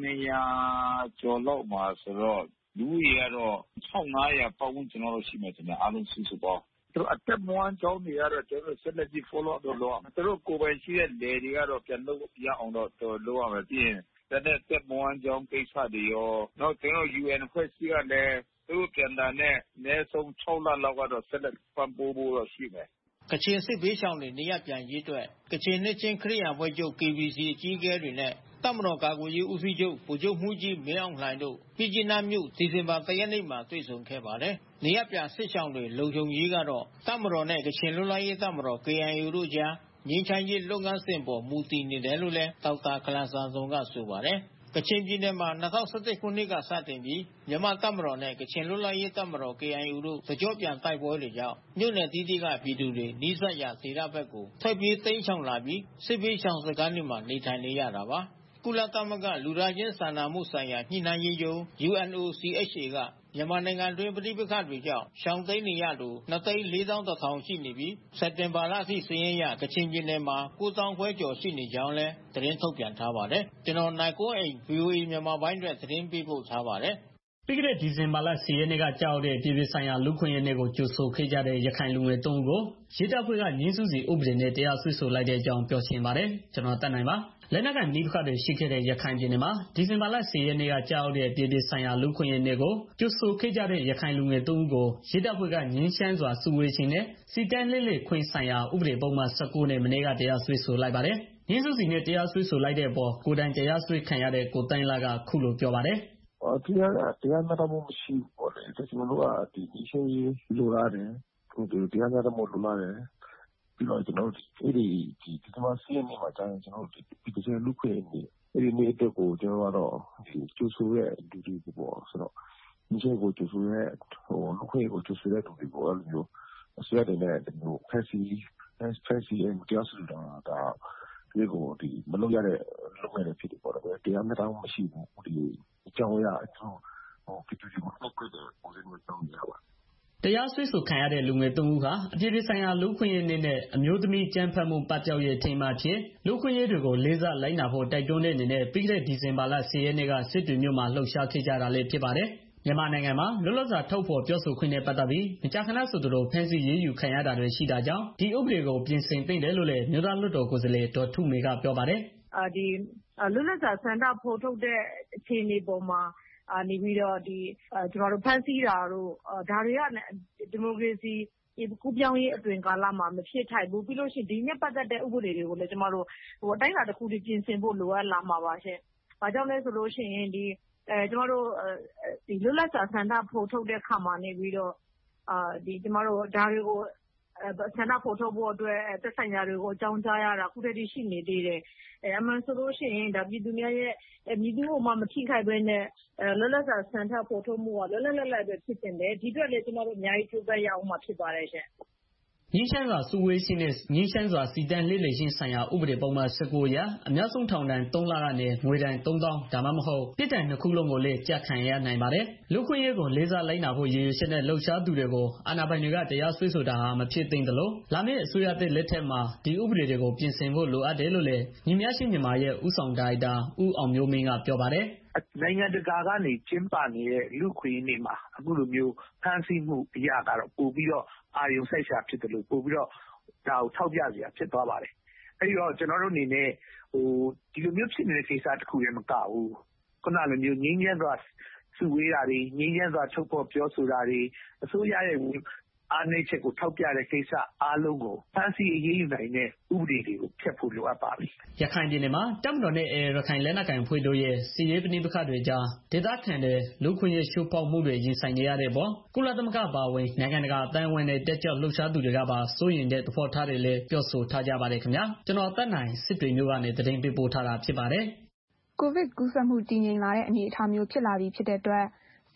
1200ကျော်လောက်မှာဆိုတော့လူကြီးကတော့1500ပတ်ဝန်းကျင်လောက်ရှိမယ်ကျွန်တော်အားလုံးစုစုပေါင်းသူအသက်မွမ်းကြောင်းတွေကတော့ကျွန်တော်ဆက်လက်ပြီး follow up လုပ်အောင်သူတို့ကိုယ်ပိုင်ရှိတဲ့လေတွေကတော့ပြန်လုပ်ရအောင်တော့လုပ်ရမယ်ပြီးရင်တက်မွမ်းကြောင်းကိစ္စတွေရောနောက်ကျွန်တော် UN ဖွဲ့စည်းရတယ်သူပြန်တာနဲ့အနည်းဆုံး6လလောက်ကတော့ဆက်လက်ပံ့ပိုးဖို့တော့ရှိမယ်ကချင်စစ်ဘေးရှောင်တွေနေရပ်ပြန်ရေးအတွက်ကချင်နှစ်ချင်းခရစ်ယာန်ဘွဲ့ချုပ် KBC အကြီးအကဲတွေနဲ့တပ်မတော်ကာကွယ်ရေးဦးစီးချုပ်ဗိုလ်ချုပ်မှူးကြီးမင်းအောင်လှိုင်တို့မြစ်ကြီးနားမြို့ဒီဇင်ဘာ 1 ရက်နေ့မှာတွေ့ဆုံခဲ့ပါတယ်။နေရပ်ပြန်စစ်ရှောင်တွေလုံခြုံရေးကတော့တပ်မတော်နဲ့ကချင်လွတ်လပ်ရေးတပ်မတော် KIA တို့ကြားငြိမ်းချမ်းရေးလုပ်ငန်းစဉ်ပေါ်မူတည်နေတယ်လို့လည်းဒေါက်တာခလန်ဆန်ဆွန်ကဆိုပါတယ်။ကချင်ပြည်နယ်မှာ2011ခုနှစ်ကစတင်ပြီးမြန်မာတပ်မတော်နဲ့ကချင်လွတ်လပ်ရေးတပ်မတော် KIA တို့တကြော့ပြန်တိုက်ပွဲတွေကြောင့်မြို့နယ်တီးတီးကပြည်သူတွေနီးစပ်ရာဒေသဘက်ကိုထွက်ပြေးတိမ်းရှောင်လာပြီးစစ်ဘေးရှောင်စခန်းတွေမှာနေထိုင်နေရတာပါ။ကုလသမဂ္ဂလူသားချင်းစာနာမှုဆိုင်ရာညှိနှိုင်းရေးရုံး UNOCHA ကမြန်မာနိုင်ငံတွင်းပဋိပက္ခတွေကြောင့်ရှောင်တိမ်းနေရသူ2,410,000ရှိနေပြီးစက်တင်ဘာလအထိစာရင်းအရကချင်ပြည်နယ်မှာ9,000 ခွဲကျော်ရှိနေကြောင်းလည်းသတင်းထုတ်ပြန်ထားပါတယ်။ကျွန်တော်နိုင်ကွန်းအိန် VOA မြန်မာပိုင်းအတွက်သတင်းပေးပို့ထားပါတယ်။ပြီးခဲ့တဲ့ဒီဇင်ဘာလ10ရက်နေ့ကကြောက်တဲ့ပြည်ပဆိုင်ရာလူခွင့်ရေးနေ့ကိုကြိုဆိုခဲ့ကြတဲ့ရခိုင်လူငယ်3ဦးကိုရဲတပ်ဖွဲ့ကငင်းစုစီဥပဒေနဲ့တရားစွဲဆိုလိုက်တဲ့အကြောင်းပြောချင်ပါတယ်။ကျွန်တော်တက်နိုင်ပါလက်နက်ကန်နှိပခတ်တွေရှိခဲ့တဲ့ရခိုင်ပြည်နယ်မှာဒီဇင်ဘာလ10ရက်နေ့ကကြောက်တဲ့ပြည်ပဆိုင်ရာလူခွင့်ရေးနေ့ကိုကြိုဆိုခဲ့ကြတဲ့ရခိုင်လူငယ်3ဦးကိုရဲတပ်ဖွဲ့ကငင်းရှမ်းစွာစုဝေးခြင်းနဲ့စီတန်းလေးလေခွင့်ဆိုင်ရာဥပဒေပုံမှန်19နဲ့မနေ့ကတရားစွဲဆိုလိုက်ပါတယ်။ငင်းစုစီနဲ့တရားစွဲဆိုလိုက်တဲ့အပေါ်ကိုတိုင်တရားစွဲခံရတဲ့ကိုတိုင်းလာကခုလိုပြောပါတယ်။တရားမျှတမှုမရှိဘူးပေါ့လေ။ကျွန်တော်တို့ကဒီရှင်းရေးလိုလားတယ်။တရားမျှတမှုလိုလားတယ်။ပြီးတော့ကျွန်တော်တို့ဒီမှာစီးရင်မှာကျွန်တော်တို့ဒီလူခွင့်နေဒီနေ့အတွက်ကိုကျွန်တော်ကတော့ကျူဆူရဲ့လူတွေပေါ့ဆိုတော့ဒီချက်ကိုကျူဆူရဲ့လူခွင့်ကိုကျူဆူတဲ့လူတွေပေါ့အဲ့လိုမျိုးအစိုးရတွေနဲ့ဒီလိုဖက်စီရဲ့တရားစွဲတာဒါဒီကိုဒီမလုပ်ရတဲ့လုပ်ငန်းတွေဖြစ်တယ်ပေါ့လေတရားမျှတမှုမရှိဘူးဒီအကြောင်းအရာကျွန်တော်ပြည်သူတွေကိုနှုတ်ခွင့်တဲ့ပုံစံမျိုးတောင်းရပါတရားစွဲဆိုခံရတဲ့လူငယ်3ဦးဟာအပြည်ပြည်ဆိုင်ရာလူခွင့်ရေးနေ့နဲ့အမျိုးသမီးကြမ်းဖက်မှုပတ်ကြောက်ရဲ့ထိမ်းမှဖြစ်လူခွင့်ရေးတွေကိုလေးစားလိုက်နာဖို့တိုက်တွန်းတဲ့အနေနဲ့ပြီးခဲ့တဲ့ဒီဇင်ဘာလ10ရက်နေ့ကစစ်တွေမြို့မှာလှုပ်ရှားခဲ့ကြတာလည်းဖြစ်ပါတယ်။မြန်မာနိုင်ငံမှာလွတ်လပ်စွာထုတ်ဖော်ပြောဆိုခွင့်နဲ့ပတ်သက်ပြီးမကြာခဏဆိုသလိုဖမ်းဆီးရေးယူခံရတာတွေရှိတာကြောင့်ဒီဥပဒေကိုပြင်ဆင်သင့်တယ်လို့လည်းမြို့သားလွှတ်တော်ကိုယ်စားလှယ်ဒေါ်ထုမေကပြောပါတယ်။ဒီလွတ်လပ်စွာဆန္ဒဖော်ထုတ်တဲ့အခြေအနေပေါ်မှာနေပြီးတော့ကျွန်တော်တို့ဖန်ဆီးတာတို့ဒါတွေကဒီမိုကရေစီကူးပြောင်းရေးအတွင်ကာလမှာမဖြစ်ထိုက်ဘူးပြီးလို့ရှိရင်ဒီနဲ့ပတ်သက်တဲ့ဥပဒေတွေကိုလည်းကျွန်တော်တို့အတိုင်းအတာတစ်ခုတည်းပြင်ဆင်ဖို့လိုအပ်လာမှာပါရှင်။ဘာကြောင့်လဲဆိုလို့ရှိရင်ကျွန်တော်တို့ဒီလွတ်လပ်စွာဆန္ဒဖော်ထုတ်တဲ့ခါမှာနေပြီးတော့ကျွန်တော်တို့ဒါတွေကိုဆန္ဒဖော်ထုတ်ဖို့အတွက်သက်ဆိုင်ရာတွေကိုအကြောင်းကြားရတာအခုတည်းရှိနေသေးတယ်။အမှန်ဆိုလို့ရှိရင်ဒါပြည်သူများရဲ့မြည်သူ့ကိုမှမထိခိုက်ဘဲနဲ့လွတ်လပ်စွာဆန္ဒဖော်ထုတ်မှုကလွတ်လပ်ပဲဖြစ်တင်တယ်ဒီအတွက်လည်းကျွန်တော်တို့အများကြီးကြိုးပမ်းရအောင်မှာဖြစ်ပါတယ်ရှင်။ငင်းရှမ်းစွာစုဝေးခြင်းနဲ့ငင်းရှမ်းစွာစီတန်းလေးလေခြင်းဆိုင်ရာဥပဒေပုံမှန်19အရအများဆုံးထောင်ဒဏ်3လကနေငွေဒဏ်3000ဒါမှမဟုတ်ပြစ်ဒဏ်2ခုလုံးကိုလည်းကြက်ခံရနိုင်ပါတယ်။လူခွင့်ရေးကိုလေးစားလိုက်နာဖို့ရည်ရွယ်ချက်နဲ့လှုပ်ရှားသူတွေကိုအာဏာပိုင်တွေကတရားစွဲဆိုတာဟာမဖြစ်သင့်သလိုလာမယ့်အစိုးရသစ်လက်ထက်မှာဒီဥပဒေတွေကိုပြင်ဆင်ဖို့လိုအပ်တယ်လို့လည်းညီမျှရှိမြန်မာရဲ့ဦးဆောင်ဒါရိုက်တာဦးအောင်မျိုးမင်းကပြောပါတယ်။နိုင်ငံတကာကနေကျင်းပနေတဲ့လူခွင့်ရေးမှာအခုလိုမျိုးဖန်ဆီးမှုအရာကတော့ပို့ပြီးတော့အာရုံစိုက်ရှာဖြစ်တယ်လို့ပို့ပြီးတော့ဒါကိုထောက်ပြစရာဖြစ်သွားပါတယ်။အဲဒီတော့ကျွန်တော်တို့အနေနဲ့ဒီလိုမျိုးဖြစ်နေတဲ့ကိစ္စတစ်ခုလည်းမကဘူး။ခုနလိုမျိုးငြင်းချမ်းစွာစုဝေးတာတွေငြင်းချမ်းစွာထုတ်ဖော်ပြောဆိုတာတွေအစိုးရရဲ့အားနည်းချက်ကိုထောက်ပြတဲ့ကိစ္စအားလုံးကိုဖန်ဆီးအရေးယူနိုင်တဲ့ဥပဒေတွေကိုဖျက်ဖို့လိုအပ်ပါပြီ။ရခိုင်ပြည်နယ်မှာတပ်မတော်နဲ့ရခိုင်လက်နက်ကိုင်အဖွဲ့တို့ရဲ့စစ်ရေးပဋိပက္ခတွေကြားဒေသခံတွေလူခွင့်ရေးချိုးဖောက်မှုတွေရင်ဆိုင်နေရတဲ့ပေါ်ကုလသမဂ္ဂပါဝင်နိုင်ငံတကာအသင်းအဝိုင်းနဲ့တက်ကြွလှုပ်ရှားသူတွေကပါစိုးရိမ်တဲ့သဘောထားတွေလည်းပြောဆိုထားကြပါတယ်ခင်ဗျာ။ကျွန်တော်တက်နိုင်စစ်တွေမျိုးကနေသတင်းပေးပို့ထားတာဖြစ်ပါတယ်။ကိုဗစ်ကူးစက်မှုတည်ငြိမ်လာတဲ့အနေအထားမျိုးဖြစ်လာပြီဖြစ်တဲ့အတွက်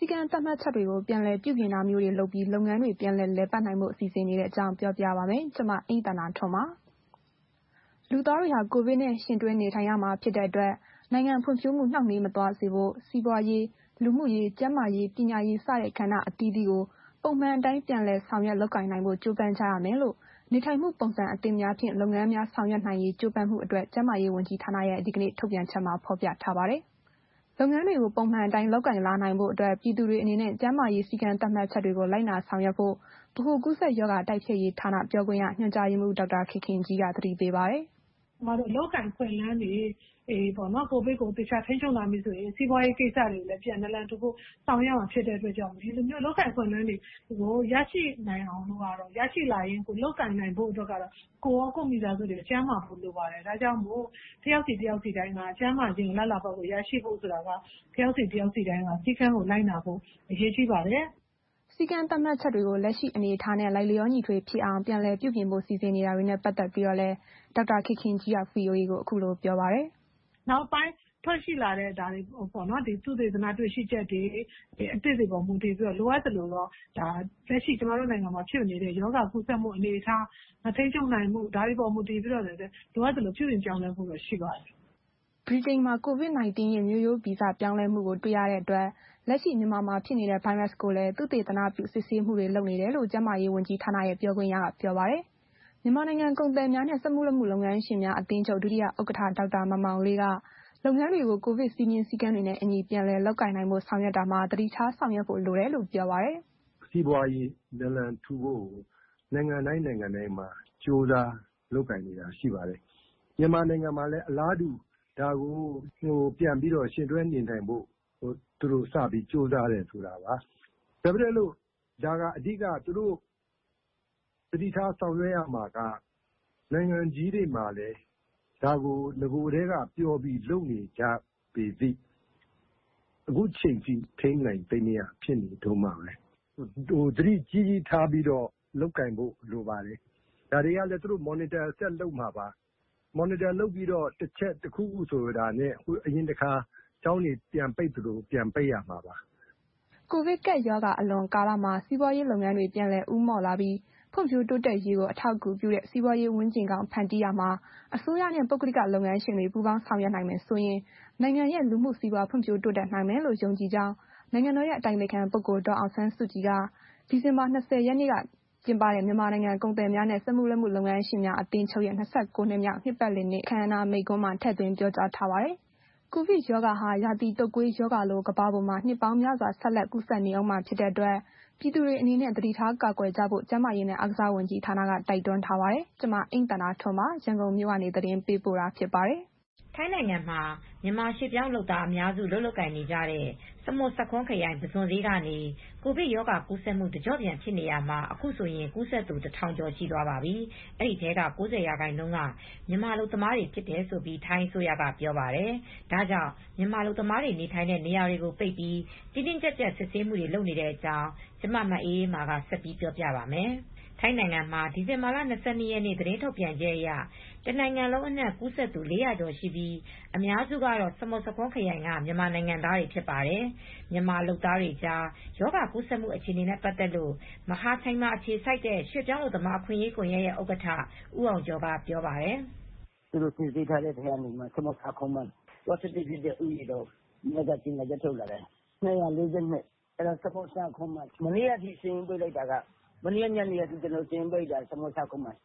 စည်းကမ်းသတ်မှတ်ချက်တွေကိုပြန်လည်ပြုပြင်တာမျိုးတွေလုပ်ပြီးလုပ်ငန်းတွေပြန်လည်လည်ပတ်နိုင်ဖို့စီစဉ်နေတဲ့အကြောင်းပြောပြပါမယ်။ကျွန်မအိမ့်သန္တာထွန်းပါ။လူသားတွေဟာကိုဗစ်နဲ့ရှင်တွဲနေထိုင်ရမှာဖြစ်တဲ့အတွက်နိုင်ငံဖွံ့ဖြိုးမှုနှောင့်နှေးမသွားစေဖို့စီးပွားရေးလူမှုရေးကျန်းမာရေးပညာရေးစတဲ့ကဏ္ဍအသီးသီးကိုပုံမှန်အတိုင်းပြန်လည်ဆောင်ရွက်လုပ်ကိုင်နိုင်ဖို့ကြိုးပမ်းကြရမယ်လို့နေထိုင်မှုပုံစံအသစ်များဖြင့်လုပ်ငန်းများဆောင်ရွက်နိုင်ရေးကြိုးပမ်းမှုအတွက်ကျန်းမာရေးဝန်ကြီးဌာနရဲ့ဒီကနေ့ထုတ်ပြန်ချက်မှာဖော်ပြထားပါတယ်။လုပ်ငန်းတွေကိုပုံမှန်အတိုင်းလုပ်ကိုင်လာနိုင်ဖို့အတွက်ပြည်သူတွေအနေနဲ့ကျန်းမာရေးစည်းကမ်းသတ်မှတ်ချက်တွေကိုလိုက်နာဆောင်ရွက်ဖို့ဗဟိုကူးစက်ရောဂါတိုက်ဖျက်ရေးဌာနပြောခွင့်ရညွှန်ကြားရေးမှူးဒေါက်တာခင်ခင်ကြီးကသတိပေးပါတယ်။ကျမတို့အလုပ်ကိုင်ခွင့်လန်းတွေကိုဗစ်ကိုသေချာထိန်းချုပ်လာပြီဆိုရင်စီးပွားရေးကိစ္စတွေကိုလည်းပြန်နလန်ထူဖို့ဆောင်ရွက်မှာဖြစ်တဲ့အတွက်ကြောင့်ဒီလိုမျိုးအလုပ်ကိုင်ခွင့်လန်းတွေကိုရရှိနိုင်အောင်လို့ကတော့ရရှိလာရင်ကိုလုပ်ကိုင်နိုင်ဖို့အတွက်ကတော့ကိုရောကိုမိသားစုတွေကျန်းမာဖို့လိုပါတယ်ဒါကြောင့်မို့တယောက်စီတိုင်းကကျန်းမာခြင်းလက်လာပေါက်ကိုရရှိဖို့ဆိုတာကတယောက်စီတိုင်းကစည်းကမ်းကိုလိုက်နာဖို့အရေးကြီးပါတယ်စည်းကမ်းသတ်မှတ်ချက်တွေကိုလက်ရှိအနေအထားနဲ့လိုက်လျောညီထွေဖြစ်အောင်ပြန်လည်ပြုပြင်ဖို့စီစဉ်နေတာတွေနဲ့ပတ်သက်ပြီးတော့လည်းဒေါက်တာခင်ခင်ကြီးက VOA ကိုအခုလိုပြောပါတယ်။နောက်ပိုင်းထွက်ရှိလာတဲ့ဒါတွေပေါ့နော်ဒီသုတေသနတွေ့ရှိချက်တွေအသစ်တွေပေါ်မူတည်ပြီးတော့လိုအပ်သလိုတော့ဒါလက်ရှိကျမတို့နိုင်ငံမှာဖြစ်နေတဲ့ရောဂါကူးစက်မှုအနေအထားထိန်းချုပ်နိုင်မှုဒါတွေပေါ်မူတည်ပြီးတော့လည်းလိုအပ်သလိုပြုပြင်ပြောင်းလဲမှုပဲရှိပါတယ်။ဗြိတိန်မှာ COVID-19 ရဲ့မျိုးရိုးဗီဇပြောင်းလဲမှုကိုတွေ့ရတဲ့အတွက်လက်ရှိမြန်မာမှာဖြစ်နေတဲ့ virus ကိုလည်းသုတေသနပြုစစ်ဆေးမှုတွေလုပ်နေတယ်လို့ကျန်းမာရေးဝန်ကြီးဌာနရဲ့ပြောခွင့်ရကပြောပါတယ်။မြန်မာနိုင်ငံကုန်သည်များနဲ့စက်မှုလက်မှုလုပ်ငန်းရှင်များအသင်းချုပ်ဒုတိယဥက္ကဋ္ဌဒေါက်တာမောင်လေးကလုပ်ငန်းတွေကိုကိုဗစ်စည်းမျဉ်းစည်းကမ်းတွေနဲ့အညီပြန်လည်လုပ်ကိုင်နိုင်ဖို့ဆောင်ရွက်တာမှာသတိထားဆောင်ရွက်ဖို့လိုတယ်လို့ပြောပါတယ်။စီးပွားရေးနလန်ထူဖို့နိုင်ငံတိုင်းမှာကြိုးစားလုပ်ကိုင်နေတာရှိပါတယ်။မြန်မာနိုင်ငံမှာလည်းအလားတူဒါကိုပြန်ပြီးတော့ရှင်တွဲနေထိုင်ဖို့သူတို့စပြီးကြိုးစားတယ်ဆိုတာပါ။ဒါပေမဲ့လို့ဒါကအဓိကသူတို့သတိထားဆောင်ရွက်ရမှာကနိုင်ငံကြီးတွေမှာလည်းဒါကိုငကိုယ်တည်းကပျော်ပြီးလုပ်နေကြပေသည်အခုချိန်ထိထိန်းနိုင်သိနေရဖြစ်နေတော့မှာပဲသတိကြီးထားပြီးတော့လုပ်ကင်ဖို့လိုပါတယ်ဒါတွေကလည်းသူတို့ monitor ဆက်လုပ်မှာပါ monitor လုပ်ပြီးတော့တစ်ချက်တစ်ခုဆိုတာနဲ့အရင်တစ်ခါကျောင်းတွေပြန်ပိတ်သလိုပြန်ပိတ်ရမှာပါကိုဗစ်ကပ်ရောဂါအလွန်ကာလမှာစီးပွားရေးလုပ်ငန်းတွေပြန်လည်ဦးမော့လာပြီးဖွံ့ဖြိုးတိုးတက်ရေးကိုအထောက်အကူပြုတဲ့စီးပွားရေးဝန်းကျင်ကောင်းဖန်တီးရမှာအစိုးရနဲ့ပုဂ္ဂလိကလုပ်ငန်းရှင်တွေပူးပေါင်းဆောင်ရွက်နိုင်မယ်ဆိုရင်နိုင်ငံရဲ့လူမှုစီးပွားဖွံ့ဖြိုးတိုးတက်နိုင်မယ်လို့ယုံကြည်ကြောင်းနိုင်ငံတော်ရဲ့အတိုင်ပင်ခံပုဂ္ဂိုလ်ဒေါ်အောင်ဆန်းစုကြည်ကဒီဇင်ဘာ20ရက်နေ့ကကျင်းပတဲ့မြန်မာနိုင်ငံကုန်သည်များနဲ့စက်မှုလက်မှုလုပ်ငန်းရှင်များအသင်းချုပ်ရဲ့29နှစ်မြောက်နှစ်ပတ်လည်နေ့အခမ်းအနားမိန့်ခွန်းမှာထည့်သွင်းပြောကြားထားပါတယ်။ကိုဗစ်ရောဂါဟာရာသီတုပ်ကွေးရောဂါလိုကမ္ဘာပေါ်မှာနှစ်ပေါင်းများစွာဆက်လက်ကူးစက်နေအောင်မှာဖြစ်တဲ့အတွက်ပြည်သူတွေအနေနဲ့သတိထားကာကွယ်ကြဖို့ကျန်းမာရေးနဲ့အားကစားဝန်ကြီးဌာနကတိုက်တွန်းထားပါတယ်။ကျွန်မအိမ့်သန္တာထွန်းပါရန်ကုန်မြို့ကနေသတင်းပေးပို့တာဖြစ်ပါတယ်။ထိုင်းနိုင်ငံမှာမြန်မာရွှေပြောင်းလုပ်သားအများစုလုပ်ကိုင်နေကြတဲ့စမွတ်ဆာခွန်းခရိုင်ပဇွန်ဈေးကနေကိုဗစ်ရောဂါကူးစက်မှုတကျော့ပြန်ဖြစ်နေရမှာအခုဆိုရင်ကူးစက်သူ1000ကျော်ရှိသွားပါပြီ။အဲဒီထဲက90%ကမြန်မာလုပ်သမားတွေဖြစ်တယ်လို့ထိုင်းအစိုးရကပြောပါတယ်။ဒါကြောင့်မြန်မာလုပ်သမားတွေနေထိုင်တဲ့နေရာတွေကိုပိတ်ပြီးတင်းတင်းကြပ်ကြပ်စစ်ဆေးမှုတွေလုပ်နေတဲ့အကြောင်းကျမမအေးမာကဆက်ပြီးပြောပြပါမယ်။ထိုင်းနိုင်ငံမှာဒီဇင်ဘာလ22ရက်နေ့သတင်းထုတ်ပြန်ချက်အရတနိုင်ငံလုံးအနှံ့ကူးစက်သူ400ကျော်ရှိပြီးအများစုကတော့စမွတ်ဆာခွန်းခရိုင်ကမြန်မာနိုင်ငံသားတွေဖြစ်ပါတယ်။မြန်မာလုပ်သားတွေကြားရောဂါကူးစက်မှုအခြေအနေနဲ့ပတ်သက်လို့မဟာချိုင်မှာအခြေစိုက်တဲ့ရွှေ့ပြောင်းလုပ်သမားအခွင့်အရေးကွန်ရက်ရဲ့ဥက္ကဋ္ဌဦးအောင်ကျော်ကပြောပါတယ်။သူတို့စစ်ဆေးထားတဲ့ထဲကနေမှစမွတ်ဆာခွန်းမှာ positive ဖြစ်တဲ့ဥယျာဉ်တော့မြတ်ကကျင်းကထုတ်လာတယ်။242အဲ့တော့စမွတ်ဆာခွန်းမှာမနေ့ကထိစင်းပေးလိုက်တာကမနေ့ညနေကကျွန်တော်စင်းပိတ်တာစမွတ်ဆာခွန်းမှာ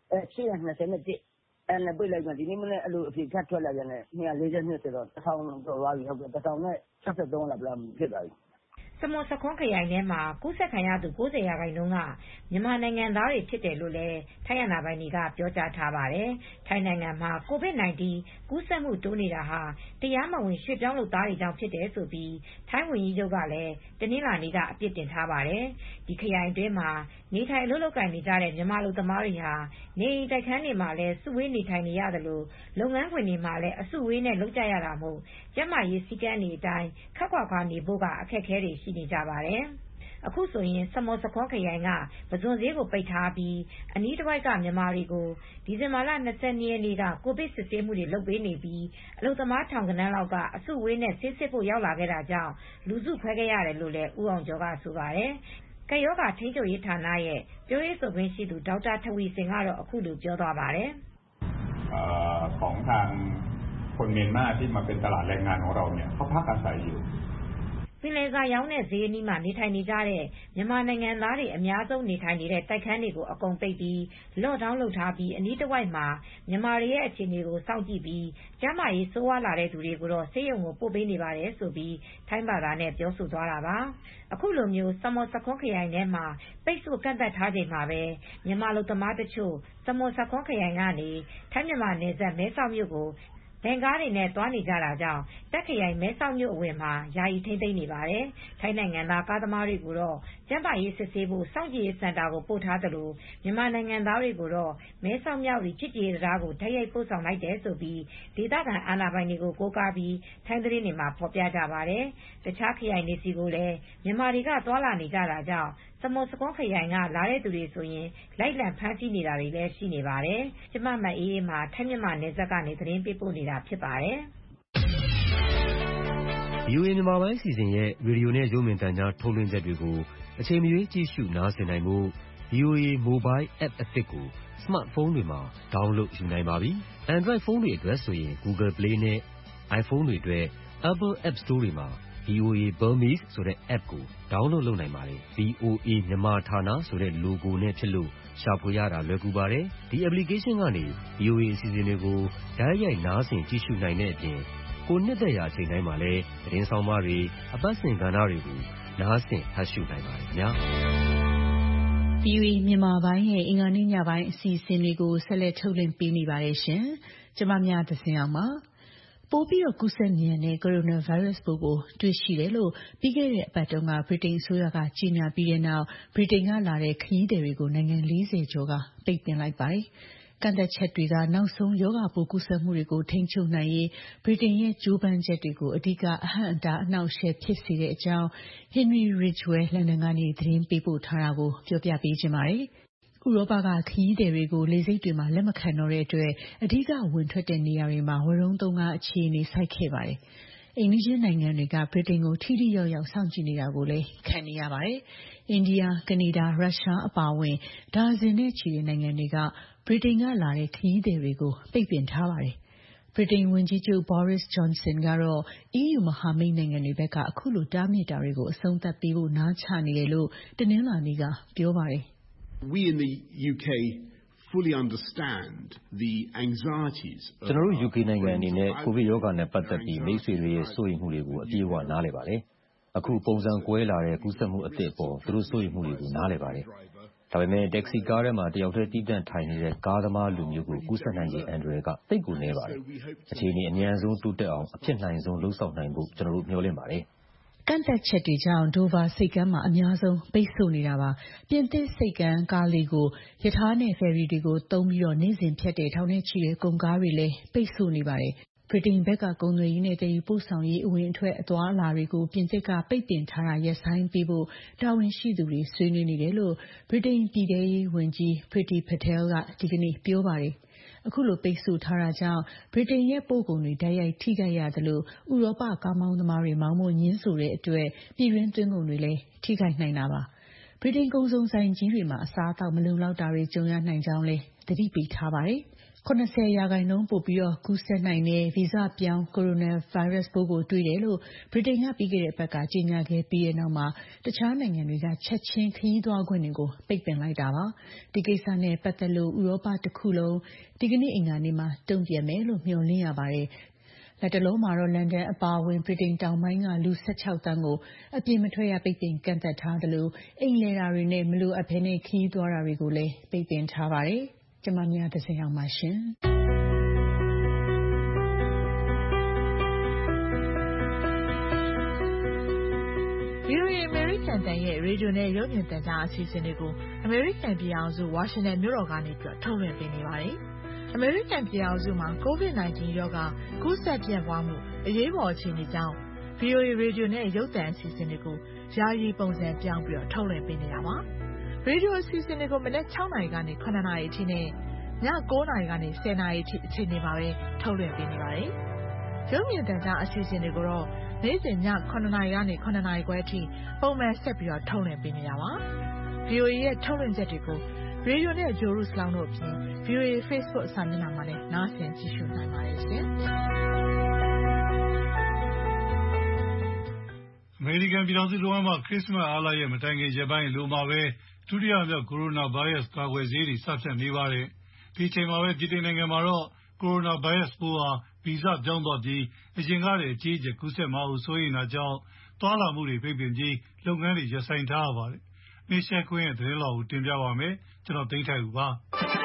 821အဲ့နဲ့ပိတ်လိုက်မှဒီနေ့မနေ့အဲ့လိုအဖြစ်ထွက်လာပြန်တယ်242ဆိုတော့1000ကျော်သွားပြီဟုတ်ကဲ့1063လားဘယ်လောက်ဖြစ်သွားပြီစမွတ်ဆာခွန်းခရိုင်ထဲမှာကူးစက်ခံရသူ90%ကမြန်မာနိုင်ငံသားတွေဖြစ်တယ်လို့လည်းထိုင်းအာဏာပိုင်တွေကပြောကြားထားပါတယ်။ထိုင်းနိုင်ငံမှာ COVID-19 ကူးစက်မှုတိုးနေတာဟာတရားမဝင်ရွှေ့ပြောင်းလုပ်သားတွေကြောင့်ဖြစ်တယ်ဆိုပြီးထိုင်းဝန်ကြီးချုပ်ကလည်းတနင်္လာနေ့ကအပြစ်တင်ထားပါတယ်။ဒီခရိုင်တွင်းမှာနေထိုင်အလုပ်လုပ်ကိုင်နေကြတဲ့မြန်မာလုပ်သမားတွေဟာနေအိမ်တိုက်ခန်းတွေမှာလည်းစုဝေးနေထိုင်နေရသလိုလုပ်ငန်းခွင်တွေမှာလည်းအစုဝေးနဲ့လုပ်ကြရတာမို့ကျန်းမာရေးစည်းကမ်းတွေအတိုင်းခပ်ခွာခွာနေဖို့ကအခက်အခဲတွေရှိနေကြပါတယ်။အခုဆိုရင်စမွတ်စခွန်းခရိုင်ကပုဇွန်ဈေးကိုပိတ်ထားပြီးအနီးတစ်ဝိုက်ကမြန်မာတွေကိုဒီဇင်ဘာလ 22 ရက်နေ့ကကိုဗစ်စစ်ဆေးမှုတွေလုပ်ပေးနေပြီးအလုပ်သမားထောင်ဂဏန်းလောက်ကအစုဝေးနဲ့ဆေးစစ်ဖို့ရောက်လာခဲ့တာကြောင့်လူစုခွဲခဲ့ရတယ်လို့လည်းဦးအောင်ကျော်ကဆိုပါတယ်။ကပ်ရောဂါထိန်းချုပ်ရေးဌာနရဲ့ပြောရေးဆိုခွင့်ရှိသူဒေါက်တာထဝီစင်ကတော့အခုလိုပြောသွားပါတယ်။ของทางคนเมียนมาที่มาเป็นตลาดแรงงานของเราเนี่ยเขาพักอาศัยอยู่ပင်လယ်စာရောင်းတဲ့ဈေးအနီးမှာနေထိုင်နေကြတဲ့မြန်မာနိုင်ငံသားတွေအများဆုံးနေထိုင်နေတဲ့တိုက်ခန်းတွေကိုအကုန်ပိတ်ပြီးလော့ဒေါင်းလုပ်ထားပြီးအနီးတစ်ဝိုက်မှာမြန်မာတွေရဲ့အခြေအနေကိုစောင့်ကြည့်ပြီးကျန်းမာရေးဆိုးဝါးလာတဲ့သူတွေကိုတော့ဆေးရုံကိုပို့ပေးနေပါတယ်ဆိုပြီးထိုင်းဘာသာနဲ့ပြောဆိုသွားတာပါအခုလိုမျိုးစမွတ်စခွန်းခရိုင်ထဲမှာပိတ်ဆို့ကန့်သတ်ထားချိန်မှာပဲမြန်မာလူသမားတချို့စမွတ်စခွန်းခရိုင်ကနေထိုင်းမြန်မာနယ်စပ်မဲဆောက်မြို့ကိုဗန်ကားတွေနဲ့သွားနေကြတာကြောင့်တက်ခရိုင်မဲဆောက်မြို့အဝင်မှာယာယီထိမ့်သိမ်းနေပါတယ်။ထိုင်းနိုင်ငံသားကားသမားတွေကိုတော့ကျန်းမာရေးစစ်ဆေးဖို့စောင့်ကြည့်ရေးစင်တာကိုပို့ထားသလိုမြန်မာနိုင်ငံသားတွေကိုတော့မဲဆောက်မြို့ချစ်ကြည်ရေးတရားကိုတိုက်ရိုက်ပို့ဆောင်လိုက်တယ်ဆိုပြီးဒေသခံအာဏာပိုင်တွေကိုကိုးကားပြီးထိုင်းသတင်းတွေမှာဖော်ပြကြပါတယ်။တခြားခရိုင်တွေစီကိုလည်းမြန်မာတွေကသွားလာနေကြတာကြောင့်စမွတ်စခွန်းခရိုင်ကလာတဲ့သူတွေဆိုရင်လိုက်လံဖမ်းဆီးနေတာတွေလည်းရှိနေပါတယ်။ကျမမအေးအေးမှာထိုင်းမြန်မာနယ်စပ်ကနေသတင်းပေးပို့နေတာဖြစ်ပါတယ်။ VOA မြန်မာပိုင်းအစီအစဉ်ရဲ့ရေဒီယိုနဲ့ရုပ်မြင်သံကြားထုတ်လွှင့်ချက်တွေကိုအချိန်မရွေးကြည့်ရှုနားဆင်နိုင်ဖို့ VOA Mobile App အသစ်ကို Smartphone တွေမှာ download ယူနိုင်ပါပြီ။ Android ဖုန်းတွေအတွက်ဆိုရင် Google Play နဲ့ iPhone တွေအတွက် Apple App Store တွေမှာ VOA Burmese ဆိုတဲ့ app ကို download လုပ်နိုင်ပါတယ်။ VOA မြန်မာဌာနဆိုတဲ့ logo နဲ့ဖြစ်လို့ရှာဖွေရတာလွယ်ကူပါတယ်။ ဒီ application ကနေ VOA အစီအစဉ်တွေကိုတိုက်ရိုက်နားဆင်ကြည့်ရှုနိုင်တဲ့အပြင်ကိုနှစ်သက်ရာအချိန်တိုင်းမှာလည်းသတင်းဆောင်မတွေအပတ်စဉ်ကဏ္ဍတွေကိုနားဆင်ဖတ်ရှုနိုင်ပါတယ်ခင်ဗျာ။ VOA မြန်မာပိုင်းရဲ့အင်္ဂါနေ့ညပိုင်းအစီအစဉ်တွေကိုဆက်လက်ထုတ်လွှင့်ပေးနေပါတယ်ရှင်။ကျွန်မများသဇင်အောင်ပါ။ပိုပြီးကူးစက်မြန်တဲ့ကိုရိုနာဗိုင်းရပ်စ်ပိုးကိုတွေ့ရှိတယ်လို့ပြီးခဲ့တဲ့အပတ်တုန်းကဗြိတိန်အစိုးရကကြေညာပြီးတဲ့နောက်ဗြိတိန်ကလာတဲ့ခရီးသည်တွေကိုနိုင်ငံ 40 ကျော်ကပိတ်ပင်လိုက်ပါတယ်။ကန့်သတ်ချက်တွေကနောက်ဆုံးရောဂါပိုးကူးစက်မှုတွေကိုထိန်းချုပ်နိုင်ရေးဗြိတိန်ရဲ့ကြိုးပမ်းချက်တွေကိုအဓိကအဟန့်အတားအနှောက်အယှက်ဖြစ်စေတဲ့အကြောင်း Henry Ridgwell လန်ဒန်ကနေသတင်းပေးပို့ထားတာကိုပြောပြပေးချင်ပါတယ်။ဥရောပကခရီးသည်တွေကိုလေဆိပ်တွေမှာလက်မခံတော့တဲ့အတွက်အဓိကဝင်ထွက်တဲ့နေရာတွေမှာဝရုံးသုံးကားအခြေအနေဆိုက်ခဲ့ပါတယ်။အိမ်နီးချင်းနိုင်ငံတွေကဗြိတိန်ကိုထိထိရောက်ရောက်စောင့်ကြည့်နေတာကိုလည်းခံနေရပါတယ်။အိန္ဒိယ၊ကနေဒါ၊ရုရှားအပါအဝင်ဒါဇင်နဲ့ချီတဲ့နိုင်ငံတွေကဗြိတိန်ကလာတဲ့ခရီးသည်တွေကိုပိတ်ပင်ထားပါတယ်။ဗြိတိန်ဝန်ကြီးချုပ် Boris Johnson ကတော့ EU မဟာမိတ်နိုင်ငံတွေဘက်ကအခုလိုတားမြစ်တာတွေကိုအဆုံးသတ်ပေးဖို့နားချနေတယ်လို့တနင်္လာနေ့ကပြောပါတယ်။ We in the UK fully understand the anxieties ကျွန်တော်တို့ UK နိုင်ငံအနေနဲ့ကိုဗစ်ရောဂါနဲ့ပတ်သက်ပြီးမိတ်ဆွေတွေရဲ့စိုးရိမ်မှုတွေကိုအပြည့်အဝနားလည်ပါတယ်။အခုပုံစံကွဲလာတဲ့ကူးစက်မှုအသစ်အပေါ်သူတို့စိုးရိမ်မှုတွေကိုနားလည်ပါတယ်။ဒါပေမဲ့တက္ကစီကားထဲမှာတယောက်တည်းတီးတန့်ထိုင်နေတဲ့ကားသမားလူမျိုးကိုကူးစက်နိုင်ခြေအန္တရာယ်ကသိပ်ကိုနည်းပါတယ်။အခြေအနေအမြန်ဆုံးတိုးတက်အောင်အဖြစ်နိုင်ဆုံးလှုံ့ဆော်နိုင်ဖို့ကျွန်တော်တို့မျှော်လင့်ပါတယ်။ကန့်သတ်ချက်တွေကြောင့်ဒိုဗာဆိပ်ကမ်းမှာအများဆုံးပိတ်ဆို့နေတာပါ။ပြင်သစ်ဆိပ်ကမ်းကားလေးကိုရထားနဲ့ဖယ်ရီတွေကိုသုံးပြီးနေ့စဉ်ဖြတ်တဲ့ထောင်နဲ့ချီတဲ့ကုန်ကားတွေလည်းပိတ်ဆို့နေပါတယ်။ဗြိတိန်ဘက်ကကုန်သွယ်ရေးနဲ့တည်ယူပို့ဆောင်ရေးအဝင်အထွက်အသွားအလာတွေကိုပြင်သစ်ကပိတ်ပင်ထားတာရပ်ဆိုင်းပေးဖို့တာဝန်ရှိသူတွေဆွေးနွေးနေတယ်လို့ဗြိတိန်ပြည်ထဲရေးဝန်ကြီး Priti Patel ကဒီကနေ့ပြောပါတယ်။အခုလိုပိတ်ဆို့ထားတာကြောင့်ဗြိတိန်ရဲ့ပို့ကုန်တွေတိုက်ရိုက်ထိခိုက်ရသလိုဥရောပကားမောင်းသမားတွေမောင်းဖို့ငြင်းဆိုတဲ့အတွက်ပြည်တွင်းသွင်းကုန်တွေလည်းထိခိုက်နိုင်တာပါ။ဗြိတိန်ကုန်စုံဆိုင်ကြီးတွေမှာအစားအသောက်မလုံလောက်တာတွေကြုံရနိုင်ကြောင်းလည်းသတိပေးထားပါတယ်။70% ပိုပြီးကူးစက်နိုင်တဲ့ဗီဇပြောင်းကိုရိုနာဗိုင်းရပ်စ်ပိုးကိုတွေ့တယ်လို့ဗြိတိန်ကပြီးခဲ့တဲ့အပတ်ကကြေညာခဲ့ပြီးတဲ့နောက်မှာတခြားနိုင်ငံတွေကချက်ချင်းခရီးသွားခွင့်တွေကိုပိတ်ပင်လိုက်တာပါ။ဒီကိစ္စနဲ့ပတ်သက်လို့ဥရောပတစ်ခုလုံးဒီကနေ့အင်္ဂါနေ့မှာတုံ့ပြန်မယ်လို့မျှော်လင့်ရပါတယ်။လက်တလုံးမှာတော့လန်ဒန်အပါအဝင်ဗြိတိန်တောင်ပိုင်းကလူ 16 သန်းကိုအပြင်မထွက်ရပိတ်ပင်ကန့်သတ်ထားသလိုအိမ်လည်တာတွေနဲ့မလိုအပ်ဘဲခရီးသွားတာတွေကိုလည်းပိတ်ပင်ထားပါတယ်။ကျမများသဇင်အောင်ပါရှင်။ VOA အမေရိကန်တန်ရဲ့ရေဒီယိုနဲ့ရုပ်မြင်သံကြားအစီအစဉ်တွေကိုအမေရိကန်ပြည်ထောင်စုဝါရှင်တန်မြို့တော်ကနေထုတ်လွှင့်ပေးနေပါတယ်။အမေရိကန်ပြည်ထောင်စုမှာ COVID-19 ရောဂါကူးစက်ပြန့်ပွားမှုအရေးပေါ်အခြေအနေကြောင့် VOA ရေဒီယိုနဲ့ရုပ်သံအစီအစဉ်တွေကိုယာယီပုံစံပြောင်းပြီးထုတ်လွှင့်ပေးနေတာပါ။ရေဒီယိုအစီအစဉ်တွေကိုမနက်6နာရီကနေ9နာရီအထိနဲ့ည9နာရီကနေ10နာရီအထိအချိန်တွေမှာပဲထုတ်လွှင့်ပေးနေပါတယ်။ရုပ်မြင်သံကြားအစီအစဉ်တွေကိုတော့နေ့စဉ်ည9နာရီကနေ9နာရီခွဲအထိပုံမှန်ဆက်ပြီးထုတ်လွှင့်ပေးနေတာပါ။ VOA ရဲ့ထုတ်လွှင့်ချက်တွေကိုရေဒီယိုနဲ့ဂျိုရုစလောင်းတို့အပြင် VOA Facebook စာမျက်နှာမှာလည်းနားဆင်ကြည့်ရှုနိုင်ပါတယ်ရှင်။အမေရိကန်ပြည်ထောင်စုတစ်ဝန်းမှာခရစ္စမတ်အားလပ်ရက်မတိုင်ခင်ရက်ပိုင်းလိုမှာပဲဒုတိယမြောက်ကိုရိုနာဗိုင်းရပ်စ်ကာကွယ်ဆေးတွေစဖြတ်နေပါတယ်။ဒီချိန်မှာပဲပြည်ထောင်နိုင်ငံမှာတော့ကိုရိုနာဗိုင်းရပ်စ်ပိုးဟာဗီဇပြောင်းသွားပြီးအရင်ကတည်းကအကြီးအကျယ်ကူးစက်မှာကိုစိုးရိမ်တာကြောင့်သွားလာမှုတွေပိတ်ပင်ပြီးလုပ်ငန်းတွေရပ်ဆိုင်းထားရပါတယ်။မေရှယ်ကွင်းရဲ့သတင်းလွှာကိုတင်ပြပါမယ်။ကျွန်တော်သိန်းထိုက်ဦးပါ။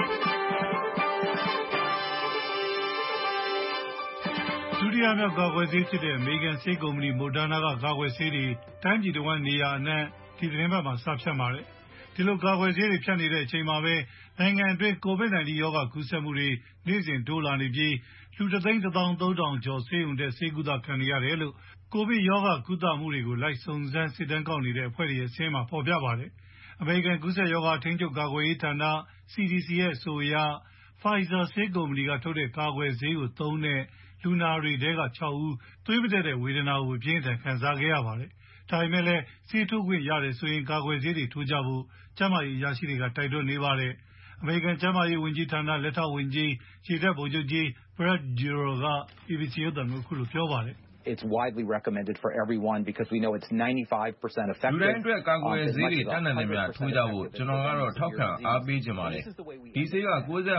ဒုတိယမြောက်ကာကွယ်ဆေးဖြစ်တဲ့အမေရိကန်ဆေးကုမ္ပဏီ Moderna ကကာကွယ်ဆေးတွေတိုင်းပြည်တစ်ဝန်းနေရာအနှံ့ဒီသတင်းပတ်မှာစဖြတ်ပါတယ်။ဒီလိုကာကွယ်ဆေးတွေဖြတ်နေတဲ့အချိန်မှာပဲနိုင်ငံအတွင်း COVID-19 ရောဂါကူးစက်မှုတွေနေ့စဉ်တိုးလာနေပြီးလူ 1,13,000 ကျော်ဆေးရုံတက်ဆေးကုသခံနေရတယ်လို့ကိုဗစ်ရောဂါကုသမှုတွေကိုလိုက်စုံစမ်းစစ်တမ်းကောက်နေတဲ့အဖွဲ့ရဲ့အစီအစဉ်မှာဖော်ပြပါတယ်။အမေရိကန်ကူးစက်ရောဂါထိန်းချုပ်ကာကွယ်ရေးဌာန CDC ရဲ့အဆိုအရ Pfizer ဆေးကုမ္ပဏီကထုတ်တဲ့ကာကွယ်ဆေးကိုသုံးတဲ့လူနာတွေထဲက6ဦးသွေးမတက်တဲ့ဝေဒနာကိုအပြင်းထန်ခံစားခဲ့ရပါတယ်။ဒါပေမဲ့လည်းဆေးထိုးခွင့်ရတယ်ဆိုရင်ကာကွယ်ဆေးတွေထိုးကြဖို့ကျန်းမာရေးအရာရှိတွေကတိုက်တွန်းနေပါတယ်။အမေရိကန်ကျန်းမာရေးဝန်ကြီးဌာနလက်ထောက်ဝန်ကြီးရေတပ်ဗိုလ်ချုပ်ကြီး Brett Giroir က ABC ရုပ်သံကိုအခုလိုပြောပါတယ်။ It's widely recommended for everyone because we know it's 95% effective. လူတိုင်းအတွက်ကာကွယ်ဆေးတွေတတ်နိုင်သမျှထိုးကြဖို့ကျွန်တော်ကတော့ထောက်ခံအားပေးချင်ပါတယ်။ဒီဆေးက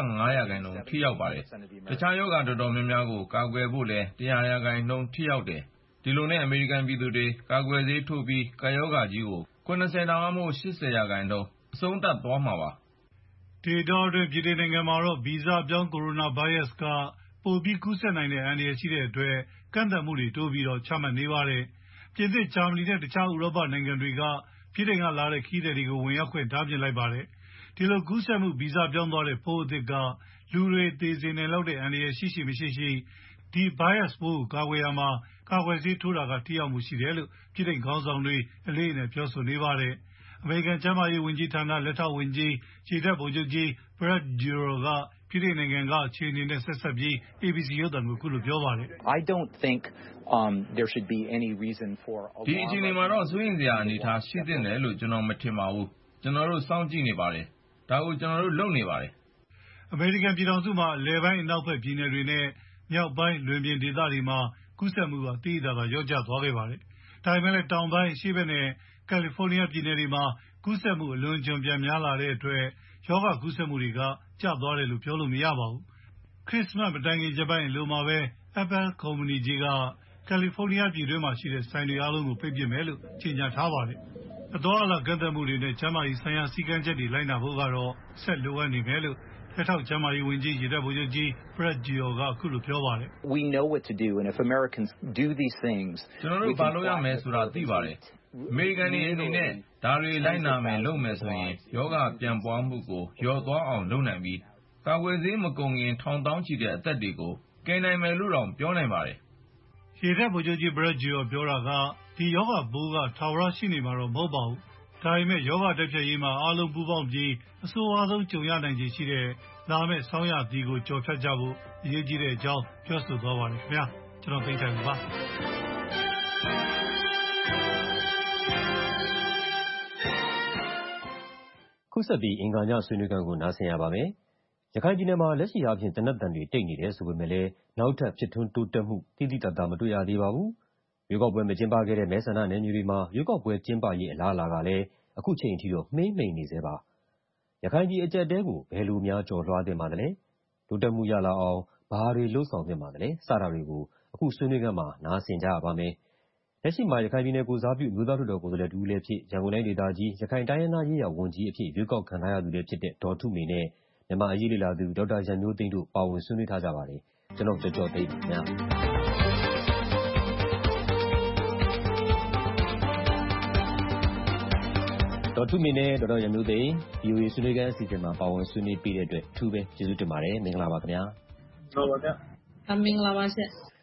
95%ထိရောက်ပါတယ်။တခြားရောဂါတော်တော်များများကိုကာကွယ်ဖို့လည်း100%ထိရောက်တယ်။ဒီလိုနဲ့အမေရိကန်ပြည်သူတွေကာကွယ်ဆေးထိုးပြီးကာရောဂါကြီးကို90%ဒါမှမဟုတ်80%အဆုံးသတ်သွားမှာပါ။ဒေတာအတွင်းပြည်ထောင်နိုင်ငံမှာတော့ဗီဇပြောင်းကိုရိုနာဗိုင်းရပ်စ်ကပိုပြီးကူးစက်နိုင်တဲ့အန္တရာယ်ရှိတဲ့အတွက်ကန့်သတ်မှုတွေတိုးပြီးချမှတ်နေပါတယ်။ပြင်သစ်၊ဂျာမနီနဲ့တခြားဥရောပနိုင်ငံတွေကပြည်ထောင်ကလာတဲ့ခရီးသည်တွေကိုဝင်ရောက်ခွင့်တားမြစ်လိုက်ပါတယ်။ဒီလိုကူးစက်မှုဗီဇပြောင်းသွားတဲ့ပိုးအသစ်ကလူတွေသေစေနိုင်လောက်တဲ့အန္တရာယ်ရှိမရှိဒီဗိုင်းရပ်စ်ပိုးကိုကာကွယ်ရာမှာကာကွယ်ဆေးထိုးတာကထိရောက်မှုရှိတယ်လို့ပြည်ထောင်ခေါင်းဆောင်တွေအလေးအနက်ပြောဆိုနေပါတယ်။အမေရိကန်ကျန်းမာရေးဝန်ကြီးဌာနလက်ထောက်ဝန်ကြီးရေတပ်ဗိုလ်ချုပ်ကြီး Brett Giroir ကပြည်ထောင်နိုင်ငံကအခြေအနေနဲ့ဆက်စပ်ပြီး ABC ရုပ်သံကိုအခုလိုပြောပါတယ်။ I don't think there should be any reason for ဒီအခြေအနေမှာတော့စိုးရိမ်စရာအနေအထားရှိသင့်တယ်လို့ကျွန်တော်မထင်ပါဘူး။ကျွန်တော်တို့စောင့်ကြည့်နေပါတယ်။ဒါကိုကျွန်တော်တို့လုပ်နေပါတယ်။အမေရိကန်ပြည်ထောင်စုမှာအလယ်ပိုင်းအနောက်ဘက်ပြည်နယ်တွေနဲ့မြောက်ပိုင်းလွင်ပြင်ဒေသတွေမှာကူးစက်မှုကသိသိသာသာလျော့ကျသွားခဲ့ပါတယ်။ဒါပေမဲ့လည်းတောင်ပိုင်းအရှေ့ဘက်နဲ့ကယ်လီဖိုးနီးယားပြည်နယ်တွေမှာကူးစက်မှုအလွန်အကျွံပြန်များလာတဲ့အတွက်ရောဂါကူးစက်မှုတွေကကျသွားတယ်လို့ပြောလို့မရပါဘူး။ခရစ္စမတ်မတိုင်ခင်ရက်ပိုင်းအလိုမှာပဲ Apple ကုမ္ပဏီကြီးကကယ်လီဖိုးနီးယားပြည်တွင်းမှာရှိတဲ့ဆိုင်တွေအားလုံးကိုပိတ်ပစ်မယ်လို့ကြေညာထားပါတယ်။အသွားအလာကန့်သတ်မှုတွေနဲ့ကျန်းမာရေးဆိုင်ရာစည်းကမ်းချက်တွေလိုက်နာဖို့ကတော့ဆက်လိုအပ်နေမယ်လို့လက်ထောက်ကျန်းမာရေးဝန်ကြီးရေတပ်ဗိုလ်ချုပ်ကြီး Brett Giroir ကအခုလိုပြောပါတယ်။ We know what to do and if Americans do these things ကျွန်တော်တို့ဘာလုပ်ရမယ်ဆိုတာသိပါတယ်။အမေရိကန်တွေအနေနဲ့ဒါတွေလိုက်နာမယ်လုပ်မယ်ဆိုရင်ယောဂပြန့်ပွားမှုကိုလျော့သွားအောင်လုပ်နိုင်ပြီးကာကွယ်ဆေးမကုန်ခင်ထောင်တောင်းချီတဲ့အသက်တွေကိုကယ်နိုင်မယ်လို့တောင်ပြောနိုင်ပါတယ်။ရေတပ်ဗိုလ်ချုပ်ကြီး Brett Giroir ပြောတာကဒီယောဂပိုးကထာဝရရှိနေမှာတော့မဟုတ်ပါဘူး။ဒါပေမဲ့ယောဂတိုက်ဖျက်ရေးမှာအားလုံးပူးပေါင်းပြီးအဆိုးအဝါးဆုံးကြုံရနိုင်ခြေရှိတဲ့လာမယ့်ဆောင်းရာသီကိုကြော်ဖြတ်ကြဖို့အရေးကြီးတဲ့အကြောင်းပြောဆိုသွားပါတယ်ခင်ဗျာ။ကျွန်တော်သိန်းထိုင်ပါခုဆက်ပြီးအင်္ဂါညဆွေးနွေးခန်းကိုနားဆင်ရပါမယ်။ရခိုင်ပြည်နယ်မှာလက်ရှိအားဖြင့်တနက်တန်တွေတိတ်နေတယ်ဆိုပေမဲ့လည်းနောက်ထပ်ဖြစ်ထွန်းတိုးတက်မှုတိတိတတ်တာမတွေ့ရသေးပါဘူး။ရွေးကောက်ပွဲမကျင်းပခဲ့တဲ့မဲဆန္ဒနယ်မြေတွေမှာရွေးကောက်ပွဲကျင်းပရေးအလားအလာကလည်းအခုချိန်ထိတော့မှေးမှိန်နေသေးပါ။ရခိုင်ပြည်အကျပ်တဲကိုဘယ်လိုများကျော်လွှားသင့်ပါသလဲ။တိုးတက်မှုရလာအောင်ဘာတွေလှုပ်ဆောင်သင့်ပါသလဲစတာတွေကိုအခုဆွေးနွေးခန်းမှာနားဆင်ကြရပါမယ်။လက်ရှိမှာရခိုင်ပြည်နယ်ကိုစားပြုအမျိုးသားလွှတ်တော်ကိုယ်စားလှယ်တဦးလည်းဖြစ်ရန်ကုန်တိုင်းဒေသကြီးရခိုင်တိုင်းရင်းသားရေးရာဝန်ကြီးအဖြစ်ရွေးကောက်ခံထားရသူလည်းဖြစ်တဲ့ဒေါ်ထုမေနဲ့မြန်မာအရေးလေ့လာသူဒေါက်တာရန်မျိုးသိန်းတို့ပါဝင်ဆွေးနွေးထားကြပါတယ်။ကျွန်တော်ကြော်သိန်းပါခင်ဗျာ။ဒေါ်ထုမေနဲ့ဒေါက်တာရန်မျိုးသိန်း VOA ဆွေးနွေးခန်းအစီအစဉ်မှာပါဝင်ဆွေးနွေးပေးတဲ့အတွက်အထူးပဲကျေးဇူးတင်ပါတယ်။မင်္ဂလာပါခင်ဗျာ။ဟုတ်ပါဗျာ။မင်္ဂလာပါရှင့်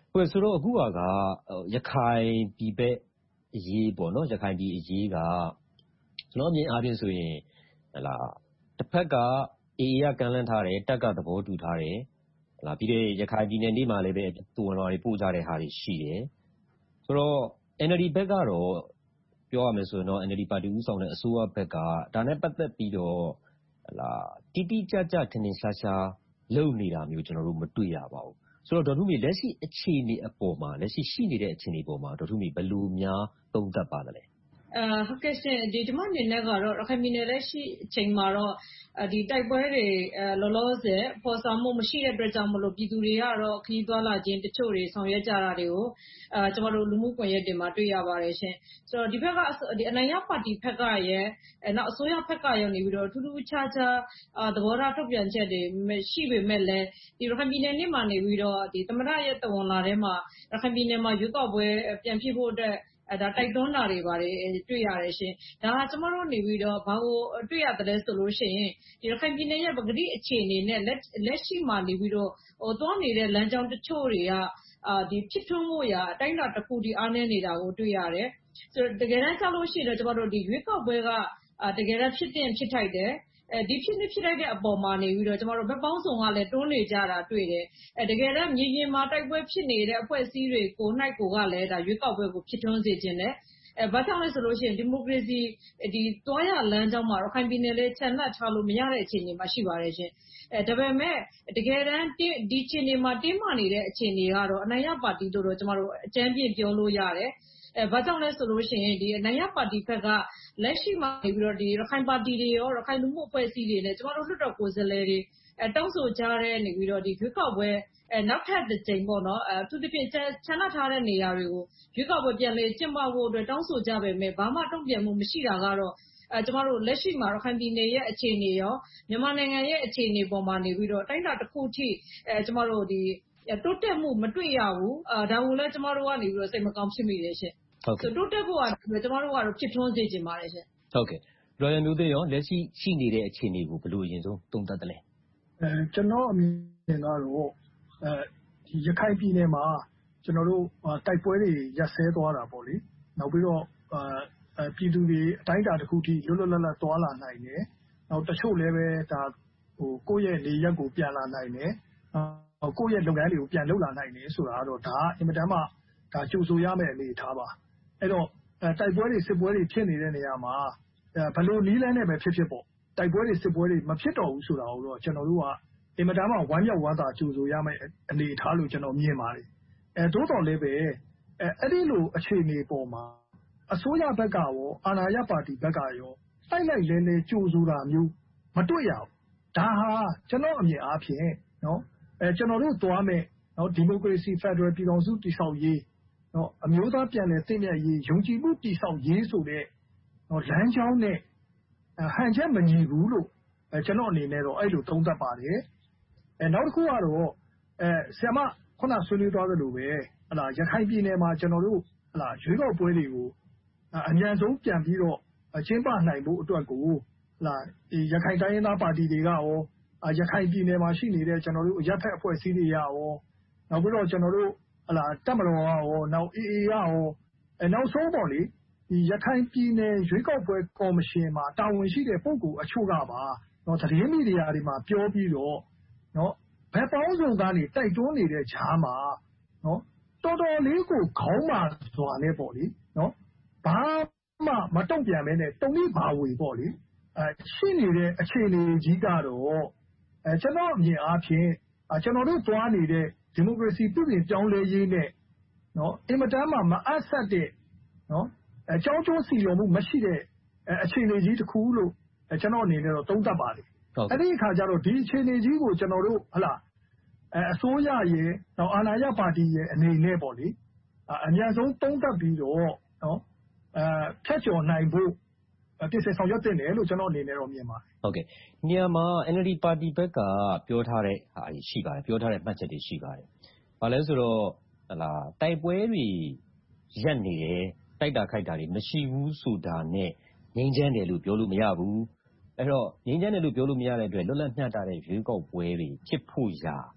ဆိုတော့အခုကရခိုင်ပြည်ဘက်အရေးပေါ့နော်ရခိုင်ပြည်အရေးကကျွန်တော်မြင်အားဖြင့်ဆိုရင်တစ်ဖက်က AA ကကမ်းလှမ်းထားတယ်တပ်ကသဘောတူထားတယ်ပြီးတဲ့ရခိုင်ပြည်နယ်နေ့မှာလည်းပဲတူဝင်တော်တွေပို့ကြတဲ့ဟာတွေရှိတယ်ဆိုတော့ NLD ဘက်ကတော့ပြောရမယ်ဆိုရင်တော့ NLD ပါတီဦးဆောင်တဲ့အစိုးရဘက်ကဒါနဲ့ပတ်သက်ပြီးတော့တိတိကျကျထင်ထင်ရှားရှားလုပ်နေတာမျိုးကျွန်တော်တို့မတွေ့ရပါဘူးဆိုတော့ဒေါ်ထုမေလက်ရှိအခြေအနေအပေါ်မှာလက်ရှိရှိနေတဲ့အခြေအနေပေါ်မှာဒေါ်ထုမေဘယ်လိုများသုံးသပ်ပါသလဲဟုတ်ကဲ့ရှင်ဒီမအနေနဲ့ကတော့ရခိုင်ပြည်နယ်လက်ရှိအချိန်မှာတော့ဒီတိုက်ပွဲတွေလောလောဆယ်ပေါ်ဆောင်မှုမရှိတဲ့အတွက်ကြောင့်မလို့ပြည်သူတွေကတော့ခရီးသွားလာခြင်းတချို့တွေဆောင်ရွက်ကြတာတွေကိုကျွန်တော်တို့လူမှုကွန်ရက်တွေမှာတွေ့ရပါတယ်ရှင်ဆိုတော့ဒီဘက်ကအနိုင်ရပါတီဘက်ကရဲ့နောက်အစိုးရဘက်ကရောနေပြီးတော့ထူးထူးခြားခြားသဘောထားထုတ်ပြန်ချက်တွေရှိပေမဲ့လည်းဒီရခိုင်ပြည်နယ်နေ့မှာနေပြီးတော့ဒီသမရရဲ့တဝန်လာထဲမှာရခိုင်ပြည်နယ်မှာရွေးကောက်ပွဲပြန်ဖြစ်ဖို့အတွက်ဒါတိုက်တွန်းတာတွေပါတယ်တွေ့ရတယ်ရှင်ဒါကကျွန်တော်တို့နေပြီးတော့ဘာကိုတွေ့ရတယ်လဲဆိုလို့ရှိရင်ဒီရခိုင်ပြည်နယ်ရဲ့ပကတိအခြေအနေနဲ့လက်ရှိမှာနေပြီးတော့သွားနေတဲ့လမ်းကြောင်းတချို့တွေကဒီဖြစ်ထွန်းမှုရာအတိုင်းအတာတစ်ခုဒီအားနည်းနေတာကိုတွေ့ရတယ်ဆိုတော့တကယ်တမ်းကြားလို့ရှိရင်တော့ကျွန်တော်တို့ဒီရွေးကောက်ပွဲကတကယ်တမ်းဖြစ်ထိုက်တယ်ဒီဖြစ်ထိုက်တဲ့အပေါ်မှာနေပြီးတော့ကျွန်တော်တို့ဘက်ပေါင်းစုံကလည်းတွန်းနေကြတာတွေ့တယ်တကယ်တော့မြေပြင်မှာတိုက်ပွဲဖြစ်နေတဲ့အဖွဲ့အစည်းတွေကိုနိုင်ကိုကလည်းဒါရွေးကောက်ပွဲကိုဖြစ်ထွန်းစေခြင်းနဲ့ဘာကြောင့်လဲဆိုလို့ရှိရင်ဒီမိုကရေစီဒီတွားရလမ်းကြောင်းမှာရခိုင်ပြည်နယ်လေးချန်လှပ်ထားလို့မရတဲ့အခြေအနေမှာရှိပါတယ်ရှင်ဒါပေမဲ့တကယ်တမ်းဒီအခြေအနေမှာတင်းမာနေတဲ့အခြေအနေကတော့အနိုင်ရပါတီတို့တော့ကျွန်တော်တို့အကြမ်းပြင်းပြောလို့ရတယ်ဘာကြောင့်လဲဆိုလို့ရှိရင်ဒီအနိုင်ရပါတီဘက်ကလက်ရှိမှာနေပြီးတော့ဒီရခိုင်ပါတီတွေရောရခိုင်လူမှုအဖွဲ့အစည်းတွေနဲ့ကျွန်တော်တို့လွှတ်တော်ကိုယ်စားလှယ်တွေတောင်းဆိုကြတဲ့နေပြီးတော့ဒီရွေးကောက်ပွဲနောက်ထပ်တစ်ကြိမ်ပေါ့နော်သူတစ်ပြင်ချန်လှပ်ထားတဲ့နေရာတွေကိုရွေးကောက်ပွဲပြန်လေကျင်းပဖို့အတွက်တောင်းဆိုကြပေမဲ့ဘာမှတုံ့ပြန်မှုမရှိတာကတော့ကျွန်တော်တို့လက်ရှိမှာရခိုင်ပြည်နယ်ရဲ့အခြေအနေရောမြန်မာနိုင်ငံရဲ့အခြေအနေပေါ်မှာနေပြီးတော့တိုင်းတာတစ်ခုထိကျွန်တော်တို့ဒီတိုးတက်မှုမတွေ့ရဘူးဒါကိုလည်းကျွန်တော်တို့ကနေပြီးတော့စိတ်မကောင်းဖြစ်မိတယ်ရှင်ဆိုတိုးတက်ဖို့ကကျွန်တော်တို့ကတော့ဖြစ်ထွန်းစေချင်ပါတယ်ရှင်ဟုတ်ကဲ့ရော်ရယ်မျိုးသိရောလက်ရှိရှိနေတဲ့အခြေအနေကိုဘယ်လိုအရင်ဆုံးသုံးသပ်သလဲကျွန်တော်အမြင်ကတော့ဒီရခိုင်ပြည်နယ်မှာကျွန်တော်တို့တိုက်ပွဲတွေရပ်ဆဲသွားတာပေါ့လေနောက်ပြီးတော့ပြည်သူတွေအတိုင်းအတာတစ်ခုထိလွတ်လွတ်လပ်လပ်သွားလာနိုင်တယ်နောက်တချို့လည်းပဲဒါကိုယ့်ရဲ့နေရက်ကိုပြန်လာနိုင်တယ်ကိုယ့်ရဲ့လုပ်ငန်းတွေကိုပြန်လုပ်လာနိုင်တယ်ဆိုတာကတော့ဒါအင်မတန်မှဒါကြိုဆိုရမယ့်အနေအထားပါအဲ့တော့တိုက်ပွဲတွေစစ်ပွဲတွေဖြစ်နေတဲ့နေရာမှာဘယ်လိုနည်းလမ်းနဲ့ပဲဖြစ်ဖြစ်ပေါ့တိုက်ပွဲတွေစစ်ပွဲတွေမဖြစ်တော့ဘူးဆိုတာကိုတော့ကျွန်တော်တို့ကအင်မတန်မှဝမ်းမြောက်ဝမ်းသာကြိုဆိုရမယ့်အနေအထားလို့ကျွန်တော်မြင်ပါတယ်သို့တော်လည်းပဲအဲ့ဒီလိုအခြေအနေပေါ်မှာအစိုးရဘက်ကရောအာဏာရပါတီဘက်ကရောတိုက်လိုက်လဲကြိုဆိုတာမျိုးမတွေ့ရဘူးဒါဟာကျွန်တော်အမြင်အားဖြင့်နော်ကျွန်တော်တို့သွားမယ်နော်ဒီမိုကရေစီဖက်ဒရယ်ပြည်ထောင်စုတည်ဆောက်ရေးနော်အမျိုးသားပြန်လည်သင့်မြတ်ရေးယုံကြည်မှုတည်ဆောက်ရေးဆိုတဲ့နော်လမ်းကြောင်းနဲ့ဟန်ချက်မညီဘူးလို့ကျွန်တော်အနေနဲ့တော့အဲ့လိုသုံးသပ်ပါတယ်နောက်တစ်ခုကတော့ဆရာမခုနဆွေးနွေးသွားသလိုပဲဟလာရခိုင်ပြည်နယ်မှာကျွန်တော်တို့ဟလာရွေးကောက်ပွဲတွေကိုအမြန်ဆုံးပြန်ပြီးတော့ကျင်းပနိုင်ဖို့အတွက်ကိုဟလာရခိုင်တိုင်းရင်းသားပါတီတွေကရောရခိုင်ပြည်နယ်မှာရှိနေတဲ့ကျွန်တော်တို့ရပ်ဖက်အဖွဲ့အစည်းတွေရောနောက်ပြီးတော့ကျွန်တော်တို့ဟလာတပ်မတော်ကရောနောက် AA ကရောနောက်ဆုံးပေါ့လေဒီရခိုင်ပြည်နယ်ရွေးကောက်ပွဲကော်မရှင်မှာတာဝန်ရှိတဲ့ပုဂ္ဂိုလ်အချို့ကပါနော်သတင်းမီဒီယာတွေမှာပြောပြီးတော့နော်ဘယ်ပေါင်းစုံကနေတိုက်တွန်းနေတဲ့ဂျားမှာနော်တော်တော်လေးကိုခေါင်းမာစွာနဲ့ပေါ့လေနော်ဘာမှမတုံ့ပြန်မဲနဲ့တုံ့လိပါဝေပေါ့လေရှိနေတဲ့အခြေအနေကြီးကတော့ကျွန်တော်အမြင်အားဖြင့်ကျွန်တော်တို့သွားနေတဲ့ဒီမိုကရေစီပြုပြင်ပြောင်းလဲရေးနဲ့နော်အင်မတန်မှမအပ်ဆက်တဲ့နော်အကြောင်းကျိုးစီရုံမှုမရှိတဲ့အခြေအနေကြီးတစ်ခုလို့ကျွန်တော်အနေနဲ့တော့သုံးသပ်ပါတယ်အဲ့ဒီအခါကျတော့ဒီအခြေအနေကြီးကိုကျွန်တော်တို့ဟလာအစိုးရရဲ့နောက်အာဏာရပါတီရဲ့အနေနဲ့ပေါ့လေအများဆုံးသုံးသပ်ပြီးတော့နော်ဖြတ်ကျော်နိုင်ဖို့ပြင်ဆင်ဆောင်ရွက်တင်တယ်လို့ကျွန်တော်အနေနဲ့တော့မြင်ပါတယ်ဟုတ်ကဲ့နေရာမှာ NLD ပါတီဘက်ကပြောထားတဲ့ဟာရှိပါတယ်ပြောထားတဲ့မှတ်ချက်တွေရှိပါတယ်ဘာလဲဆိုတော့ဟလာတိုက်ပွဲတွေရပ်နေတယ်တိုက်တာခိုက်တာတွေမရှိဘူးဆိုတာနဲ့ငြိမ်းချမ်းတယ်လို့ပြောလို့မရဘူးအဲ့တော့ငြိမ်းချမ်းတယ်လို့ပြောလို့မရတဲ့အတွက်လွတ်လပ်မျှတတဲ့ရွေးကောက်ပွဲတွေဖြစ်ဖို့ရာ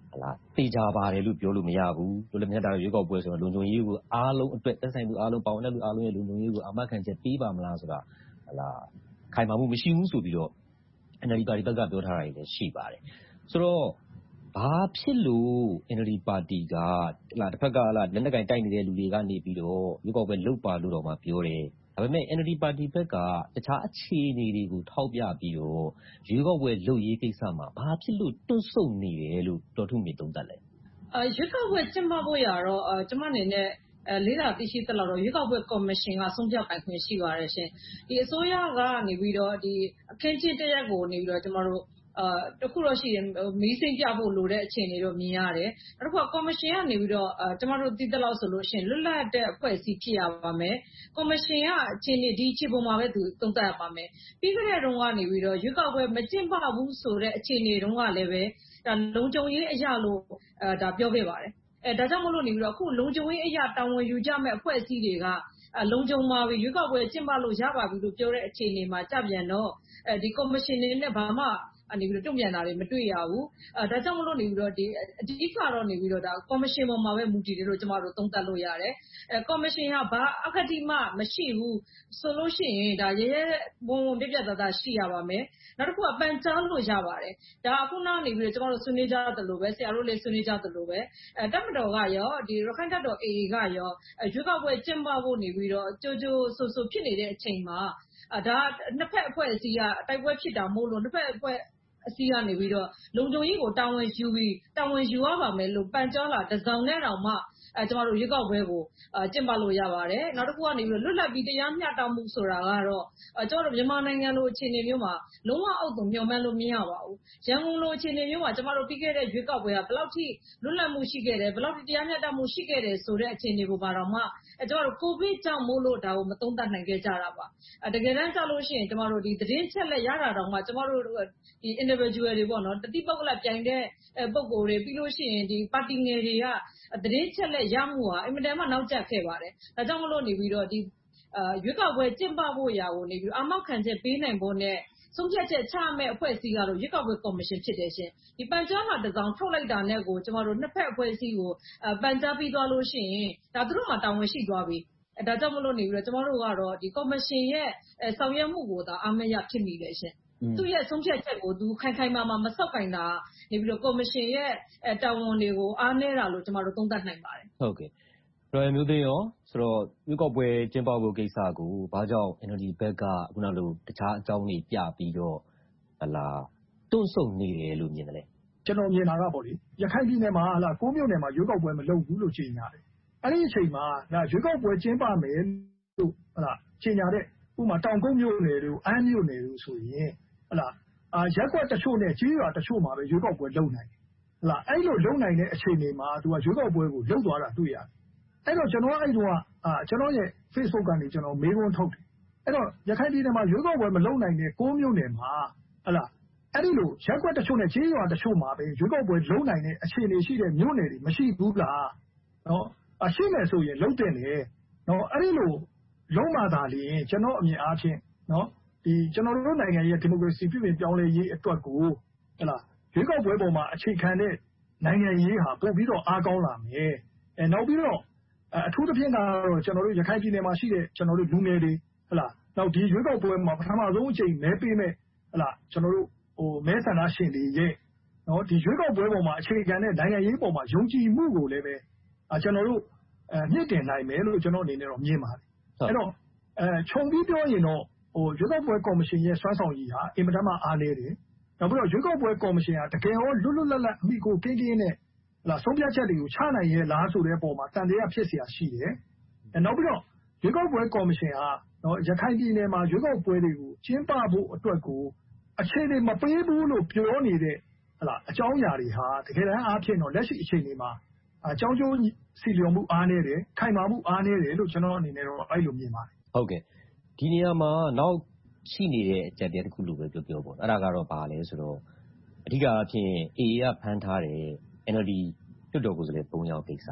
သေချာပါတယ်လို့ပြောလို့မရဘူး။လွတ်လပ်မျှတတဲ့ရွေးကောက်ပွဲဆိုတော့လုံခြုံရေးကိုအားလုံးအတွက်သက်ဆိုင်သူအားလုံးပါဝင်တဲ့လူအားလုံးရဲ့လုံခြုံရေးကိုအာမခံချက်ပေးပါ့မလားဆိုတာခိုင်မာမှုမရှိဘူးဆိုပြီးတော့ NLD ပါတီဘက်ကပြောထားတာတွေလည်းရှိပါတယ်။ဆိုတော့ဘာဖြစ်လို့ NLD ပါတီကတစ်ဖက်ကလက်နက်ကိုင်တိုက်နေတဲ့လူတွေကနေပြီးတော့ရွေးကောက်ပွဲလုပ်ပါလို့တော့မှပြောတယ်။ဒါပေမဲ့ NLD ပါတီဘက်ကတခြားအခြေအနေတွေကိုထောက်ပြပြီးတော့ရွေးကောက်ပွဲလုပ်ရေးကိစ္စမှာဘာဖြစ်လို့တွန့်ဆုတ်နေတယ်လို့ဒေါ်ထုမေသုံးသပ်လဲ။ရွေးကောက်ပွဲကျင်းပဖို့ရတော့ကျမအနေနဲ့လေ့လာသိရှိသလောက်တော့ရွေးကောက်ပွဲကော်မရှင်ကဆုံးဖြတ်ပိုင်ခွင့်ရှိပါတယ်ရှင်။ဒီအစိုးရကနေပြီးတော့ဒီအခင်းအကျင်းတစ်ရပ်ကိုနေပြီးတော့ကျမတို့တခုတော့ရှိတယ်မီးစိမ်းပြဖို့လိုတဲ့အခြေအနေတော့မြင်ရတယ်။နောက်တစ်ခါကော်မရှင်ကနေပြီးတော့ကျမတို့သိသလောက်ဆိုလို့ရှိရင်လွတ်လပ်တဲ့အဖွဲ့အစည်းဖြစ်ရပါမယ်။ကော်မရှင်ကအခြေအနေဒီအခြေပုံမှာပဲသူသုံးသပ်ရပါမယ်။ပြီးခဲ့တဲ့တုန်းကနေပြီးတော့ရွေးကောက်ပွဲမကျင်းပဘူးဆိုတဲ့အခြေအနေတုန်းကလည်းပဲလုံခြုံရေးအရာလို့ဒါပြောခဲ့ပါတယ်။ဒါကြောင့်မို့လို့နေပြီးတော့အခုလုံခြုံရေးအရာတာဝန်ယူကြမဲ့အဖွဲ့အစည်းတွေကလုံခြုံပါပြီရွေးကောက်ပွဲကျင်းပလို့ရပါပြီလို့ပြောတဲ့အခြေအနေမှာကြပြန်တော့ဒီကော်မရှင်တွေနဲ့ဘာမှအနေပြီးတော့တုံ့ပြန်တာတွေမတွေ့ရဘူး။ဒါကြောင့်မလို့နေပြီးတော့ဒီအဓိကတော့နေပြီးတော့ဒါကော်မရှင်ပေါ်မှာပဲမူတည်တယ်လို့ကျမတို့သုံးသပ်လို့ရတယ်။ကော်မရှင်ကဘာအကတိမှမရှိဘူးဆိုလို့ရှိရင်ဒါရဲရဲဝံ့ဝံ့ပြပြသားသားရှိရပါမယ်။နောက်တစ်ခုကပန်ကြားလို့ရပါတယ်။ဒါအခုနောက်နေပြီးတော့ကျမတို့ဆွေးနွေးကြသလိုပဲဆရာတို့လည်းဆွေးနွေးကြသလိုပဲတပ်မတော်ကရောဒီရခိုင်တပ်တော် AA ကရောရွေးကောက်ပွဲကျင်းပဖို့နေပြီးတော့ကြိုးကြိုးဆိုဆိုဖြစ်နေတဲ့အချိန်မှာဒါနှစ်ဖက်အဖွဲ့အစည်းကတိုက်ပွဲဖြစ်တာမို့လို့နှစ်ဖက်အဖွဲ့အစည်းကနေပြီးတော့လုံခြုံရေးကိုတာဝန်ယူရပါမယ်လို့ပန်ကြားလာတစ်စောင်နဲ့တောင်မှကျမတို့ရွေးကောက်ပွဲကိုကျင်းပလို့ရပါတယ်။နောက်တစ်ခုကနေပြီးတော့လွတ်လပ်ပြီးတရားမျှတမှုဆိုတာကတော့ကျမတို့မြန်မာနိုင်ငံလိုအခြေအနေမျိုးမှာလုံးဝအောက်သွင်းမျှော်မှန်းလို့မရပါဘူး။ရန်ကုန်လိုအခြေအနေမျိုးမှာကျမတို့ပြီးခဲ့တဲ့ရွေးကောက်ပွဲကဘယ်လောက်ထိလွတ်လပ်မှုရှိခဲ့တယ်ဘယ်လောက်ထိတရားမျှတမှုရှိခဲ့တယ်ဆိုတဲ့အခြေအနေကိုပါတော့မှကျမတို့ကိုဗစ်ကြောင့်မို့လို့ဒါကိုမသုံးသပ်နိုင်ခဲ့ကြတာပါ။တကယ်တမ်းကျလို့ရှိရင်ကျမတို့ဒီသတင်းချက်လက်ရတာတောင်မှကျမတို့ဒီ individual တွေပေါ့နော်တတိပုဂ္ဂလပြိုင်တဲ့ပုဂ္ဂိုလ်တွေပြီးလို့ရှိရင်ဒီပါတီငယ်တွေကသတင်းချက်လက်ရမှုဟာအင်မတန်မှနောက်ကျခဲ့ပါတယ်။ဒါကြောင့်မလို့နေပြီးတော့ဒီရွေးကောက်ပွဲကျင်းပဖို့ရာကိုနေပြီးအာမခံချက်ပေးနိုင်ဖို့နဲ့ဆုံးဖြတ်ချက်ချမဲ့အဖွဲ့အစည်းကတော့ရွေးကောက်ပွဲကော်မရှင်ဖြစ်တယ်ရှင်။ဒီပန်ကြားမှာတစ်စောင်ထုတ်လိုက်တာနဲ့ကိုကျမတို့နှစ်ဖက်အဖွဲ့အစည်းကိုပန်ကြားပြီးသွားလို့ရှိရင်ဒါသူတို့မှာတာဝန်ရှိသွားပြီ။ဒါကြောင့်မလို့နေပြီးတော့ကျမတို့ကတော့ဒီကော်မရှင်ရဲ့ဆောင်ရွက်မှုကိုသာအားမရဖြစ်မိတယ်ရှင်။သူ့ရဲ့ဆုံးဖြတ်ချက်ကိုသူခိုင်ခိုင်မာမာမဆောက်ကိုင်တာနေပြီးတော့ကော်မရှင်ရဲ့တာဝန်တွေကိုအားနည်းတာလို့ကျမတို့သုံးသပ်နိုင်ပါတယ်။ဟုတ်ကဲ့။ဒေါ်မျိုးသိန်းရောဆိုတော့ရွေးကောက်ပွဲကျင်းပဖို့ကိစ္စကိုဘာကြောင့် NLD ဘက်ကခုနလိုတခြားအကြောင်းတွေပြပြီးတော့တွန့်ဆုတ်နေတယ်လို့မြင်တယ်လေ။ကျွန်တော်မြင်တာကပေါ့လေရခိုင်ပြည်နယ်မှာ9မြို့နယ်မှာရွေးကောက်ပွဲမလုပ်ဘူးလို့ကြေညာတယ်။အဲ့ဒီအချိန်မှာရွေးကောက်ပွဲကျင်းပမယ်လို့ကြေညာတဲ့ဥပမာတောင်ကုန်းမြို့နယ်တို့အမ်းမြို့နယ်တို့ဆိုရင်ရက်ကွက်တချို့နဲ့ကြေးရွာတချို့မှာပဲရွေးကောက်ပွဲလုပ်နိုင်တယ်။အဲ့လိုလုပ်နိုင်တဲ့အခြေအနေမှာသူကရွေးကောက်ပွဲကိုလုပ်သွားတာတွေ့ရတယ်။အဲ့တော့ကျွန်တော်အဲ့တုန်းကကျွန်တော်ရဲ့ Facebook ကနေကျွန်တော်မေးခွန်းထုတ်တယ်။အဲ့တော့ရခိုင်ပြည်နယ်မှာရွေးကောက်ပွဲမလုပ်နိုင်တဲ့9မြို့နယ်မှာအဲ့ဒီလိုရက်ကွက်တချို့နဲ့ကြေးရွာတချို့မှာပဲရွေးကောက်ပွဲလုပ်နိုင်တဲ့အခြေအနေရှိတဲ့မြို့နယ်တွေမရှိဘူးလား။နော်ရှိမယ်ဆိုရင်လုပ်တဲ့လေနော်အဲ့ဒီလိုလုံးမှသာလျှင်ကျွန်တော်အမြင်အားဖြင့်နော်ဒီကျွန်တော်တို့နိုင်ငံရဲ့ဒီမိုကရေစီပြည်ပြင်ပြောင်းလဲရေးအတွက်ကိုရွေးကောက်ပွဲပေါ်မှာအခြေခံတဲ့နိုင်ငံရေးဟာပို့ပြီးတော့အားကောင်းလာမယ်။နောက်ပြီးတော့အထူးသဖြင့်ကတော့ကျွန်တော်တို့ရခိုင်ပြည်နယ်မှာရှိတဲ့ကျွန်တော်တို့လူငယ်တွေနောက်ဒီရွေးကောက်ပွဲမှာပထမဆုံးအကြိမ်မဲပေးမဲ့ကျွန်တော်တို့မဲဆန္ဒရှင်တွေရဲ့နော်ဒီရွေးကောက်ပွဲပေါ်မှာအခြေခံတဲ့နိုင်ငံရေးပေါ်မှာယုံကြည်မှုကိုလည်းပဲကျွန်တော်တို့မြင့်တင်နိုင်မယ်လို့ကျွန်တော်အနေနဲ့တော့မြင်ပါတယ်။အဲ့တော့ခြုံပြီးပြောရင်တော့ရွေးကောက်ပွဲကော်မရှင်ရဲ့စွမ်းဆောင်ရည်ဟာအင်မတန်မှအားနည်းတယ်။နောက်ပြီးတော့ရွေးကောက်ပွဲကော်မရှင်ဟာတကယ်ရောလွတ်လွတ်လပ်လပ်အမိကိုကင်းကင်းနဲ့ဆုံးဖြတ်ချက်တွေကိုချနိုင်ရဲ့လားဆိုတဲ့အပေါ်မှာတန်တရားဖြစ်เสียရှိတယ်။နောက်ပြီးတော့ရွေးကောက်ပွဲကော်မရှင်ဟာရခိုင်ပြည်နယ်မှာရွေးကောက်ပွဲတွေကိုကျင်းပဖို့အတွက်ကိုအခြေအနေမပေးဘူးလို့ပြောနေတဲ့အကြောင်းအရာတွေဟာတကယ်တမ်းအားဖြင့်တော့လက်ရှိအခြေအနေမှာအကြောင်းကျိုးစီလျော်မှုအားနည်းတယ်ခိုင်မာမှုအားနည်းတယ်လို့ကျွန်တော်အနေနဲ့တော့အဲ့လိုမြင်ပါတယ်။ဟုတ်ကဲ့ဒီနေရာမှာနောက်ရှိနေတဲ့အကြံဉာဏ်တစ်ခုလိုပဲပြောပေါ့အဲ့ဒါကတော့ဘာလဲဆိုတော့အဓိကအဖြစ် AA ကဖမ်းထားတဲ့ NLD လွှတ်တော်ကိုယ်စားလှယ်3ယောက်ကိစ္စ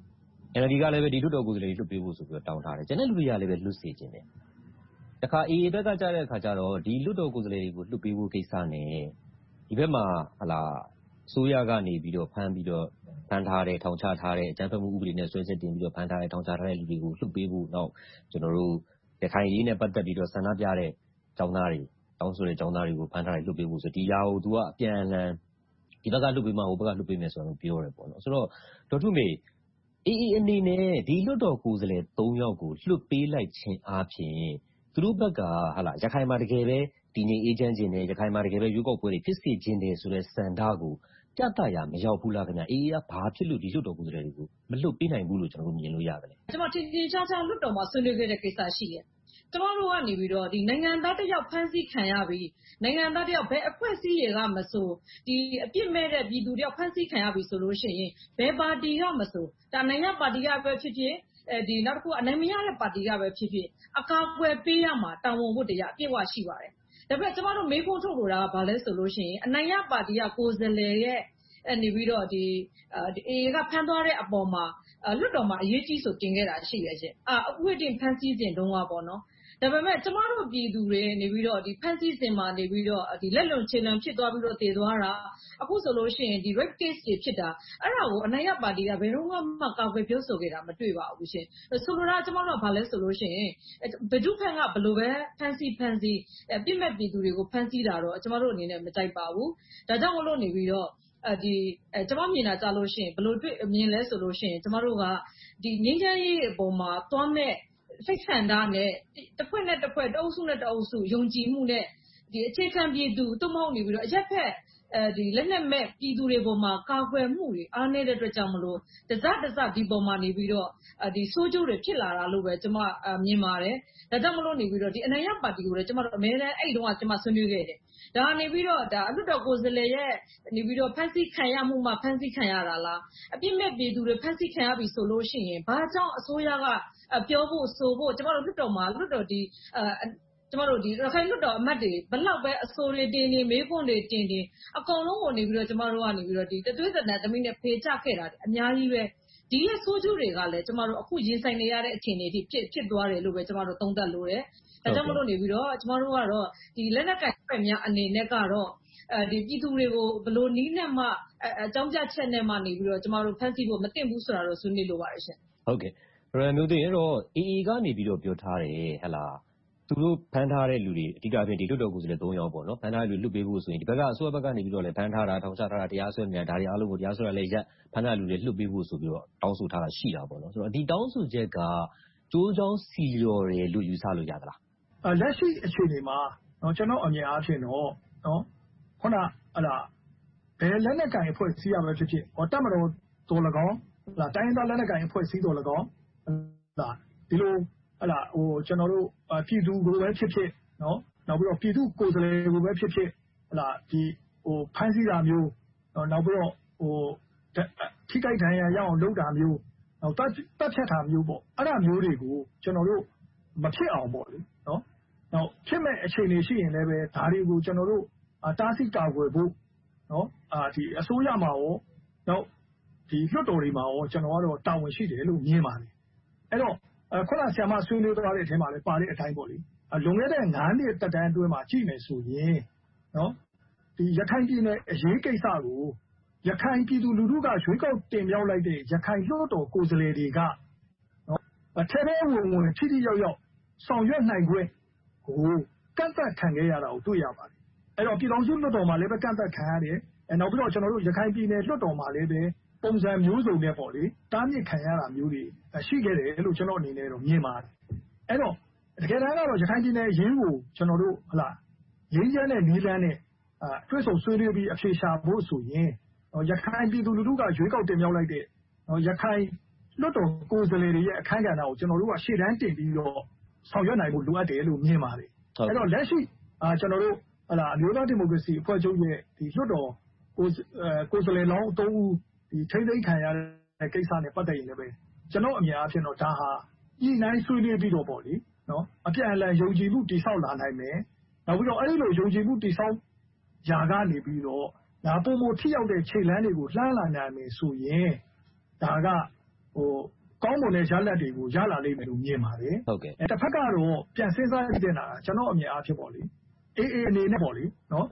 NLD ကလည်းပဲဒီလွှတ်တော်ကိုယ်စားလှယ်တွေလွှတ်ပေးဖို့ဆိုပြီးတော့တောင်းထားတယ်ကျန်တဲ့လူတွေကလည်းပဲလွှတ်စေချင်တယ်တခါ AA ဘက်ကကြားတဲ့အခါကျတော့ဒီလွှတ်တော်ကိုယ်စားလှယ်တွေကိုလွှတ်ပေးဖို့ကိစ္စနဲ့ဒီဘက်မှာစိုးရကနေပြီးတော့ဖမ်းထားတဲ့ထောင်ချထားတဲ့အကြမ်းဖက်မှုဥပဒေနဲ့စွဲချက်တင်ပြီးတော့ဖမ်းထားတဲ့ထောင်ချထားတဲ့လူတွေကိုလွှတ်ပေးဖို့နောက်ရခိုင်အရေးနဲ့ပတ်သက်ပြီးတော့ဆန္ဒပြတဲ့ကျောင်းသားတွေတောင်းဆိုတဲ့ကျောင်းသားတွေကိုဖမ်းထားတယ်လွှတ်ပေးဖို့ဆိုဒီဟာကိုသူကအပြန်အလှန်ဒီဘက်ကလွှတ်ပေးမှဟိုဘက်ကလွှတ်ပေးမယ်ဆိုတာမျိုးပြောတယ်ပေါ့နော်ဆိုတော့ဒေါ်ထုမေ AA အနေနဲ့ဒီလွှတ်တော်ကိုယ်စားလှယ်3ယောက်ကိုလွှတ်ပေးလိုက်ခြင်းအားဖြင့်သူတို့ဘက်ကရခိုင်မှာတကယ်ပဲတည်ငြိမ်အေးချမ်းခြင်းနဲ့ရခိုင်မှာတကယ်ပဲရွေးကောက်ပွဲတွေဖြစ်စေခြင်းတယ်ဆိုတဲ့စံတားကိုပြသရာမရောက်ဘူးလားခင်ဗျ။ AA ကဘာဖြစ်လို့ဒီလွှတ်တော်ကိုယ်စားလှယ်တွေကိုမလွှတ်ပေးနိုင်ဘူးလို့ကျွန်တော်တို့မြင်လို့ရတယ်လေ။ကျွန်တော်ထင်ထင်ရှားရှားလွှတ်တော်မှာဆွေးနွေးခဲ့တဲ့ကိစ္စရှိတယ်။ကျွန်တော်တို့ကနေပြီးတော့ဒီနိုင်ငံသားတစ်ယောက်ဖမ်းဆီးခံရပြီးနိုင်ငံသားတစ်ယောက်ဘယ်အဖွဲ့အစည်းတွေကမဆိုဒီအပြစ်မဲ့တဲ့ပြည်သူတစ်ယောက်ဖမ်းဆီးခံရပြီဆိုလို့ရှိရင်ဘယ်ပါတီကမဆိုဒါနိုင်ငံပါတီကပဲဖြစ်ဖြစ်ဒီနောက်တစ်ခုအနိုင်မရတဲ့ပါတီကပဲဖြစ်ဖြစ်အကာအကွယ်ပေးရမှာတာဝန်ဝတ္တရားအပြည့်အဝရှိပါတယ်။ဒါပေမဲ့ကျွန်တော်တို့မေးခွန်းထုတ်လို့တာကဘာလဲဆိုလို့ရှိရင်အနိုင်ရပါတီကကိုယ်စားလှယ်ရဲ့နေပြီးတော့ဒီ AA ကဖမ်းသွားတဲ့အပေါ်မှာလွတ်တော်မှာအရေးကြီးဆိုတင်ခဲ့တာရှိရဲ့ရှင်ဥပဒေဖမ်းဆီးစဉ်တုန်းကပေါ့နော်ဒါပေမဲ့ကျမတို့ပြည်သူတွေနေပြီးတော့ဒီဖမ်းဆီးစဉ်မှာနေပြီးတော့ဒီလက်လွန်ခြေလွန်ဖြစ်သွားပြီးတော့တည်သွားတာအခုဆိုလို့ရှိရင်ဒီ rape case တွေဖြစ်တာအဲ့ဒါကိုအနိုင်ရပါတီကဘယ်တော့မှကောက်ွယ်ပြောဆိုခဲ့တာမတွေ့ပါဘူးရှင်ဆိုလိုတာကျမတို့ကဘာလဲဆိုလို့ရှိရင်ဘဒုဖန်ကဘလို့ပဲဖမ်းဆီးပြစ်မဲ့ပြည်သူတွေကိုဖမ်းဆီးတာတော့ကျမတို့အနေနဲ့မကြိုက်ပါဘူးဒါကြောင့်မလို့နေပြီးတော့ကျမမြင်တာကြလို့ရှိရင်ဘလို့တွေ့မြင်လဲဆိုလို့ရှိရင်ကျမတို့ကဒီငင်းချမ်းရေးအပေါ်မှာသွားမဲ့စိတ်ဆန္ဒနဲ့တစ်ဖွဲ့နဲ့တစ်ဖွဲ့တအုပ်စုနဲ့တအုပ်စုယုံကြည်မှုနဲ့ဒီအခြေခံပြည်သူသို့မဟုတ်နေပြီးတော့အရက်ဖက်ဒီလက်နက်မဲ့ပြည်သူတွေပေါ်မှာကာကွယ်မှုတွေအားနည်းတဲ့အတွက်ကြောင့်မလို့တစဒီပေါ်မှာနေပြီးတော့ဒီဆိုးကျိုးတွေဖြစ်လာတာလို့ပဲကျမမြင်ပါတယ်ဒါကြောင့်မလို့နေပြီးတော့ဒီအနိုင်ရပါတီကိုလည်းကျမတို့အများနဲ့အဲ့တုန်းကကျမဆွေးနွေးခဲ့တယ်ဒါနေပြီးတော့ဒါအလွတ်တော်ကိုယ်စားလှယ်ရဲ့နေပြီးတော့ဖမ်းဆီးခံရမှုမှဖမ်းဆီးခံရတာလားအပြစ်မဲ့ပြည်သူတွေဖမ်းဆီးခံရပြီဆိုလို့ရှိရင်ဘာကြောင့်အစိုးရကပြောဖို့ဆိုဖို့ကျမတို့လွတ်တော်မှာလွတ်တော်ဒီကျမတို့ဒီရခိုင်လွတ်တော်အမတ်တွေဘလောက်ပဲအစိုးရတင်နေမေးခွန်းတွေတင်အကုန်လုံးကိုနေပြီးတော့ကျမတို့ကနေပြီးတော့ဒီတသွေးစံတသမီးနဲ့ဖေချခဲ့တာအများကြီးပဲဒီရဲ့ဆိုးကျိုးတွေကလည်းကျမတို့အခုရင်ဆိုင်နေရတဲ့အခြေအနေတွေဖြစ်သွားတယ်လို့ပဲကျမတို့သုံးသပ်လို့ရတယ်ဒါကြောင့်မလို့နေပြီးတော့ကျမတို့ကတော့ဒီလက်နက်ကိုင်ဖွဲ့များအနေနဲ့ကတော့ဒီပြည်သူတွေကိုဘလို့နီးနဲ့မှအကြောင်းပြချက်နဲ့မှနေပြီးတော့ကျမတို့ဖန်ဆီးဖို့မတင်ဘူးဆိုတာတော့ဆွေးနွေးလိုပါတယ်ရှင်ဟုတ်ကဲ့မျိုးသိရင်တော့ AA ကနေပြီးတော့ပြောထားတယ်ဟဲ့လားသူတို့ဖမ်းထားတဲ့လူတွေအဓိကအဖြစ်ဒီလွတ်တော်ကိုယ်စားလှယ်3ယောက်ပေါ့နော်ဖမ်းထားတဲ့လူလွတ်ပေးဖို့ဆိုရင်ဒီဘက်ကအစိုးရဘက်ကနေပြီးတော့လည်းဖမ်းထားတာထောင်ချထားတာတရားစွဲနေတာဒါတွေအားလုံးကိုတရားစွဲရလဲရက်ဖမ်းထားတဲ့လူတွေလွတ်ပေးဖို့ဆိုပြီးတော့တောင်းဆိုထားတာရှိတာပေါ့နော်ဆိုတော့ဒီတောင်းဆိုချက်ကကျိုးချောင်းစီလျော်တယ်လို့ယူဆလို့ရသလားလက်ရှိအခြေအနေမှာကျွန်တော်အမြင်အားဖြင့်တော့ခုနဘယ်လက်နက်ကိုင်အဖွဲ့အစည်းရပဲဖြစ်ဖြစ်တပ်မတော်တော်၎င်းတိုင်းရင်းသားလက်နက်ကိုင်အဖွဲ့အစည်းတော်၎င်းဒီလိုကျွန်တော်တို့ပြည်သူကိုပဲဖြစ်ဖြစ်နောက်ပြီးတော့ပြည်သူကိုယ်စားလှယ်ကိုပဲဖြစ်ဖြစ်ဒီဖမ်းဆီးတာမျိုးနောက်ပြီးတော့ထိခိုက်ဒဏ်ရာရအောင်လုပ်တာမျိုးနောက်တပ်ဖြတ်တာမျိုးပေါ့အဲ့ဒါမျိုးတွေကိုကျွန်တော်တို့မဖြစ်အောင်ပေါ့လေနောက်ဖြစ်မဲ့အခြေအနေရှိရင်လည်းပဲဒါတွေကိုကျွန်တော်တို့တားဆီးကာကွယ်ဖို့ဒီအစိုးရမှာရောနောက်ဒီလွှတ်တော်တွေမှာရောကျွန်တော်ကတော့တာဝန်ရှိတယ်လို့မြင်ပါတယ်အဲ့တော့ခုနဆရာမဆွေးနွေးသွားတဲ့အထဲမှာလည်းပါတဲ့အတိုင်းပေါ့လေလွန်ခဲ့တဲ့9နှစ်တက်တန်းအတွင်းမှာကြည့်မယ်ဆိုရင်ဒီရခိုင်ပြည်နယ်အရေးကိစ္စကိုရခိုင်ပြည်သူလူထုကရွေးကောက်တင်မြှောက်လိုက်တဲ့ရခိုင်လွှတ်တော်ကိုယ်စားလှယ်တွေကထဲထဲဝင်ထိထိရောက်ရောက်ဆောင်ရွက်နိုင်ခွင့်ကိုကန့်သတ်ခံခဲ့ရတာကိုတွေ့ရပါတယ်အဲ့တော့ပြည်ထောင်စုလွှတ်တော်မှာလည်းပဲကန့်သတ်ခံရတယ်နောက်ပြီးတော့ကျွန်တော်တို့ရခိုင်ပြည်နယ်လွှတ်တော်မှာလည်းပဲပုံစံမျိုးစုံနဲ့ပေါ့လေတားမြစ်ခံရတာမျိုးတွေရှိခဲ့တယ်လို့ကျွန်တော်အနေနဲ့တော့မြင်ပါတယ်အဲ့တော့တကယ်တမ်းကတော့ရခိုင်ပြည်နယ်အရေးကိုကျွန်တော်တို့ရင်းချမ်းတဲ့နည်းလမ်းနဲ့တွေ့ဆုံဆွေးနွေးပြီးအဖြေရှာဖို့ဆိုရင်ရခိုင်ပြည်သူလူထုကရွေးကောက်တင်မြှောက်လိုက်တဲ့ရခိုင်လွှတ်တော်ကိုယ်စားလှယ်တွေရဲ့အခမ်းကဏ္ဍကိုကျွန်တော်တို့ကရှေ့တန်းတင်ပြီးတော့ဆောင်ရွက်နိုင်ဖို့လိုအပ်တယ်လို့မြင်ပါတယ်အဲ့တော့လက်ရှိကျွန်တော်တို့အမျိုးသားဒီမိုကရေစီအဖွဲ့ချုပ်ရဲ့ဒီလွှတ်တော်ကိုယ်စားလှယ်လောင်း3ဦးဒီထိမ့်သိမ်းခံရတဲ့ကိစ္စနဲ့ပတ်သက်ရင်လည်းပဲကျွန်တော်အမြင်အားဖြင့်တော့ဒါဟာညှိနှိုင်းဆွေးနွေးပြီးတော့ပေါ့လေအပြန်အလှန်ယုံကြည်မှုတည်ဆောက်လာနိုင်မယ်နောက်ပြီးတော့အဲ့ဒီလိုယုံကြည်မှုတည်ဆောက်ရာကနေပြီးတော့ပုံမထိရောက်တဲ့ခြေလှမ်းတွေကိုလှမ်းလာနိုင်မယ်ဆိုရင်ဒါကကောင်းမွန်တဲ့ရလဒ်တွေကိုရလာလိမ့်မယ်လို့မြင်ပါတယ်ဟုတ်ကဲ့တစ်ဖက်ကတော့ပြန်စဉ်းစားကြည့်တဲ့နာကျွန်တော်အမြင်အားဖြင့်ပေါ့လေအေးအနေနဲ့ပေါ့လေ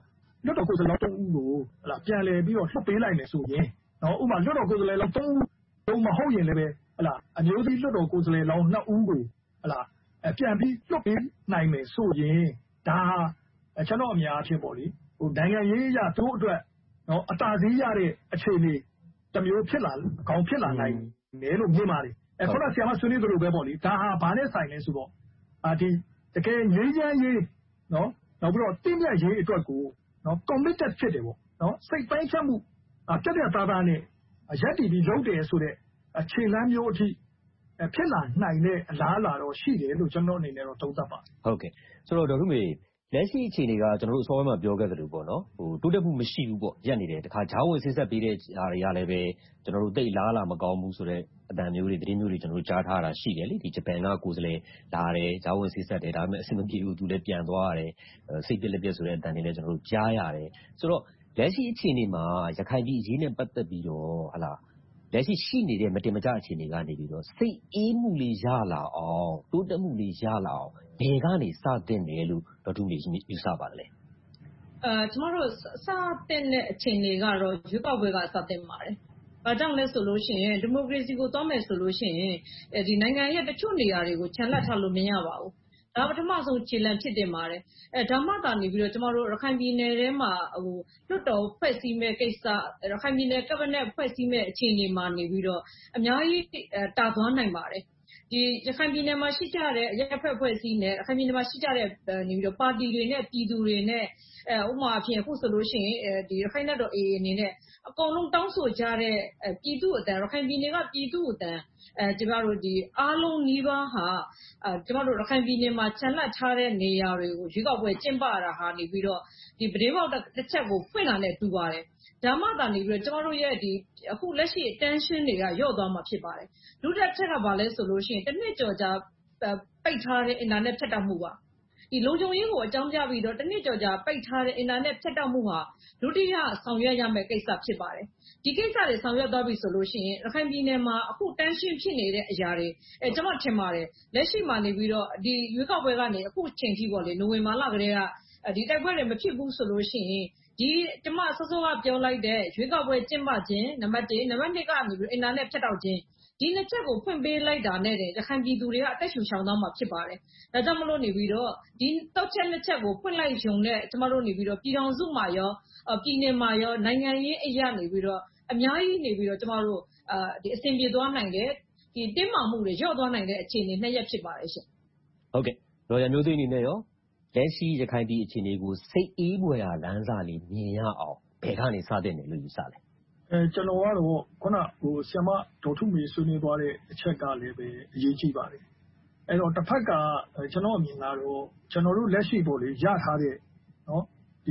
လွှတ်တော်ကိုယ်စားလှယ်လောင်း 3 ဦးကိုပြန်လည်ပြီးတော့လွှတ်ပေးလိုက်မယ်ဆိုရင်ဥပမာလွှတ်တော်ကိုယ်စားလှယ်လောင်း 3 ဦးလုံးမဟုတ်ရင်လည်းပဲအမျိုးသမီးလွှတ်တော်ကိုယ်စားလှယ်လောင်း 2 ဦးကိုပြန်ပြီးလွှတ်ပေးနိုင်မယ်ဆိုရင်ဒါကျွန်တော်အမြင်အားဖြင့်ပေါ့လေနိုင်ငံရေးအရသူတို့အတွက်အသာစီးရတဲ့အခြေအနေတစ်မျိုးဖြစ်လာနိုင်တယ်လို့မြင်ပါတယ်ခုနဆရာမဆွေးနွေးသလိုပဲပေါ့လေဒါဟာဘာနဲ့ဆိုင်လဲဆိုတော့ဒီတကယ်ငြိမ်းချမ်းရေးနောက်ပြီးတော့တင့်မြတ်ရေးအတွက်ကိုcommitted ဖြစ်တယ်ပေါ့စိတ်ပိုင်းဖြတ်မှုပြတ်ပြတ်သားသားနဲ့ရပ်တည်ပြီးလုပ်တယ်ဆိုတဲ့အခြေလမ်းမျိုးအထိဖြစ်လာနိုင်တဲ့အလားအလာတော့ရှိတယ်လို့ကျွန်တော်အနေနဲ့တော့သုံးသပ်ပါတယ်ဟုတ်ကဲ့ဆိုတော့ဒေါ်ထုမေလက်ရှိအခြေအနေကကျွန်တော်တို့အစောပိုင်းမှာပြောခဲ့သလိုပေါ့နော်တိုးတက်မှုမရှိဘူးပေါ့ရပ်နေတယ်တခါဂျားဝင်ဆင်းဆက်ပေးတဲ့ဟာတွေကလည်းပဲကျွန်တော်တို့တိတ်လားလာမကောင်းဘူးဆိုတော့အတန်မျိုးတွေသတင်းမျိုးတွေကျွန်တော်တို့ကြားထားတာရှိတယ်လေဒီဂျပန်ကကိုယ်စားလှယ်လာတယ်ဂျားဝင်ဆင်းဆက်တယ်ဒါပေမဲ့အဆင်မပြေဘူးသူလည်းပြန်သွားရတယ်စိတ်ပြက်လက်ပြက်ဆိုတဲ့အတန်တွေလည်းကျွန်တော်တို့ကြားရတယ်ဆိုတော့လက်ရှိအခြေအနေမှာရခိုင်ပြည်အရေးနဲ့ပတ်သက်ပြီးတော့လက်ရှိနေတဲ့မတင်မကျအခြေအနေကနေပြီးတော့စိတ်အေးမှုလေးရလာအောင်တိုးတက်မှုလေးရလာအောင်ဘယ်ကနေစတင်တယ်လို့ဒေါ်ထုမေယူဆပါတယ်ကျမတို့စတင်တဲ့အခြေအနေကတော့ရွေးကောက်ပွဲကစတင်ပါတယ်။ဘာကြောင့်လဲဆိုလို့ရှိရင်ဒီမိုကရေစီကိုသွားမယ်ဆိုလို့ရှိရင်ဒီနိုင်ငံရဲ့တချို့နေရာတွေကိုခြံလှပ်ထားလို့မရပါဘူး။ဒါပထမဆုံးခြေလှမ်းဖြစ်တင်ပါတယ်။ဒါမှသာနေပြီးတော့ကျမတို့ရခိုင်ပြည်နယ်ထဲမှာလွှတ်တော်ဖွဲ့စည်းမဲ့ကိစ္စရခိုင်ပြည်နယ်ကက်ဘိနက်ဖွဲ့စည်းမဲ့အခြေအနေမှာနေပြီးတော့အများကြီးတာသွားနိုင်ပါတယ်။ဒီရခိုင်ပြည်နယ်မှာရှိကြတဲ့အရပ်ဖက်ဖွဲ့စည်းနဲ့ရခိုင်ပြည်နယ်မှာရှိကြတဲ့နေပြီးတော့ပါတီတွေနဲ့ပြည်သူတွေနဲ့ဥပမာအဖြစ်အခုဆိုလို့ရှိရင်ဒီရခိုင်တပ်တော် AA အနေနဲ့အကုန်လုံးတောင်းဆိုကြတဲ့ပြည်သူ့အတန်ရခိုင်ပြည်နယ်ကပြည်သူ့အတန်ကျမတို့ဒီအားလုံးနီးပါးဟာကျမတို့ရခိုင်ပြည်နယ်မှာခြံလှပ်ထားတဲ့နေရာတွေကိုရွေးကောက်ပွဲကျင်းပတာဟာနေပြီးတော့ဒီပဒေပေါက်တစ်ချက်ကိုဖွင့်လာတဲ့တူပါတယ်ဒါမှသာနေပြီးတော့ကျမတို့ရဲ့ဒီအခုလက်ရှိ tension တွေကညော့သွားမှာဖြစ်ပါတယ်ဒုတိယချက်ကဘာလဲဆိုလို့ရှိရင်တစ်နှစ်ကျော်ကြာပိတ်ထားတဲ့အင်တာနက်ဖြတ်တောက်မှုပါဒီလုံခြုံရေးကိုအကြောင်းပြပြီးတော့တစ်နှစ်ကျော်ကြာပိတ်ထားတဲ့အင်တာနက်ဖြတ်တောက်မှုဟာဒုတိယဆောင်ရွက်ရမယ့်ကိစ္စဖြစ်ပါတယ်ဒီကိစ္စတွေဆောင်ရွက်သွားပြီဆိုလို့ရှိရင်ရခိုင်ပြည်နယ်မှာအခု tension ဖြစ်နေတဲ့အရာတွေကျွန်တော်ထင်ပါတယ်လက်ရှိမှာနေပြီးတော့ဒီရွေးကောက်ပွဲကနေအခုချိန်ထိပေါ့လေနိုဝင်ဘာလကတည်းကဒီတိုက်ပွဲတွေမဖြစ်ဘူးဆိုလို့ရှိရင်ဒီကျမစောစောကပြောလိုက်တဲ့ရွေးကောက်ပွဲကျင်းပခြင်းနံပါတ်1နံပါတ်2ကနေပြီးအင်တာနက်ဖြတ်တောက်ခြင်းဒီနှစ်ချက်ကိုဖွင့်ပေးလိုက်တာနဲ့ရခိုင်ပြည်သူတွေကအသက်ရှူချောင်သွားမှာဖြစ်ပါတယ်ဒါကြောင့်မလို့နေပြီးတော့ဒီတောက်ချက်နှစ်ချက်ကိုဖွင့်လိုက်ရုံနဲ့ကျမတို့နေပြီးတော့ပြည်ထောင်စုမှာရောပြည်နယ်မှာရောနိုင်ငံရေးအရာနေပြီးတော့အများကြီးနေပြီးတော့ကျမတို့ဒီအဆင်ပြေသွားနိုင်တယ်ဒီတင်းမာမှုတွေညော့သွားနိုင်တဲ့အခြေအနေ2ရက်ဖြစ်ပါတယ်ရှင်ဟုတ်ကဲ့ဒေါ်ရမျိုးသိန်းအနေနဲ့ရောလက်ရှိရခိုင်ပြည်အခြေအနေကိုစိတ်အေးဖွယ်ရာလမ်းစာလေးမြင်ရအောင်ဘယ်ကနေစတင်တယ်လို့ယူဆလဲကျွန်တော်ကတော့ခုနဆရာမဒေါ်ထုမေဆွေးနွေးသွားတဲ့အချက်ကလည်းပဲအရေးကြီးပါတယ်အဲ့တော့တစ်ဖက်ကကျွန်တော်အမြင်ကတော့ကျွန်တော်တို့လက်ရှိပေါ်လေရထားတဲ့ဒီ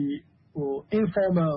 informal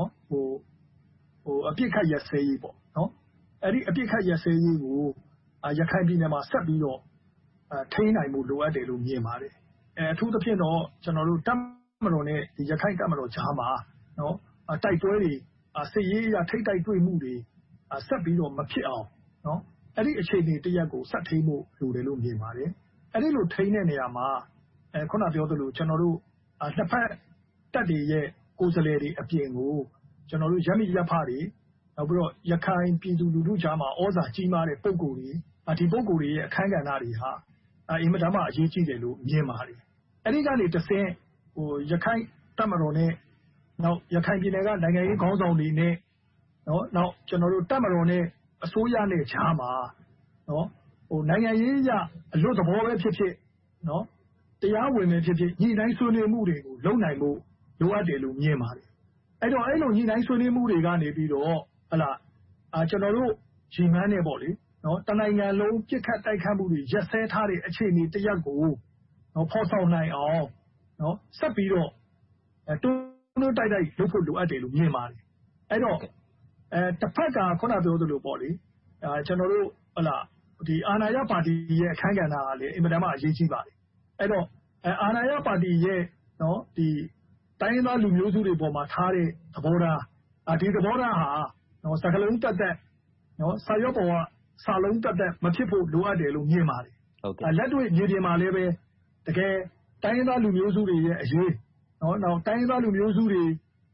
အပြစ်ခတ်ရစဲရေးပေါ့အဲ့ဒီအပြစ်ခတ်ရစဲရေးကိုရခိုင်ပြည်နယ်မှာဆက်ပြီးတော့ထိန်းနိုင်မှုလိုအပ်တယ်လို့မြင်ပါတယ်အထူးသဖြင့်တော့ကျွန်တော်တို့တပ်မတော်နဲ့ဒီရခိုင်တပ်မတော်ကြားမှာတိုက်ပွဲတွေစစ်ရေးအရထိပ်တိုက်တွေ့မှုတွေဆက်ပြီးတော့မဖြစ်အောင်အဲ့ဒီအခြေအနေတရက်ကိုဆက်ထိန်းဖို့လိုတယ်လို့မြင်ပါတယ်အဲ့ဒီလိုထိန်းတဲ့နေရာမှာခုနပြောသလိုကျွန်တော်တို့နှစ်ဖက်တပ်တွေရဲ့ကိုယ်စားလှယ်တွေအပြင်ကိုကျွန်တော်တို့ရမိရဖတွေနောက်ပြီးတော့ရခိုင်ပြည်သူလူထုကြားမှာဩဇာကြီးမားတဲ့ပုံကိုယ်တွေဒီပုံကိုယ်တွေရဲ့အခမ်းကဏ္ဍတွေဟာအင်မတန်မှအရေးကြီးတယ်လို့မြင်ပါတယ်အဲ့ဒီကနေတစ်ဆင့်ရခိုင်တပ်မတော်နဲ့နောက်ရခိုင်ပြည်နယ်ကနိုင်ငံရေးခေါင်းဆောင်တွေနဲ့နောက်ကျွန်တော်တို့တပ်မတော်နဲ့အစိုးရနဲ့ကြားမှာနိုင်ငံရေးအရအလွတ်သဘောပဲဖြစ်ဖြစ်တရားဝင်ပဲဖြစ်ဖြစ်ညှိနှိုင်းဆွေးနွေးမှုတွေကိုလုပ်နိုင်ဖို့လိုအပ်တယ်လို့မြင်ပါတယ်အဲ့တော့အဲ့လိုညှိနှိုင်းဆွေးနွေးမှုတွေကနေပြီးတော့ကျွန်တော်တို့ရည်မှန်းနေပေါ့လေတနိုင်ငံလုံးပြစ်ခတ်တိုက်ခတ်မှုတွေရက်စဲထားတဲ့အခြေအနေတရက်ကိုဖော်ဆောင်နိုင်အောင်ဆက်ပြီးတော့တွန်းတိုက်လုပ်ဖို့လိုအပ်တယ်လို့မြင်ပါတယ်အဲ့တော့တစ်ဖက်ကခုနပြောသလိုပေါ့လေကျွန်တော်တို့ဒီအာဏာရပါတီရဲ့အခမ်းကဏ္ဍကလည်းအင်မတန်မှအရေးကြီးပါတယ်အဲ့တော့အာဏာရပါတီရဲ့ဒီတိုင်းရင်းသားလူမျိုးစုတွေပေါ်မှာထားတဲ့သဘောထားဒီသဘောထားဟာစကလုံးတက်စာရွက်ပေါ်ကစာလုံးတက်မဖြစ်ဖို့လိုအပ်တယ်လို့မြင်ပါတယ်လက်တွေ့မြေပြင်မှာလည်းပဲတကယ်တိုင်းရင်းသားလူမျိုးစုတွေရဲ့အရေးနောက်တိုင်းရင်းသားလူမျိုးစုတွေ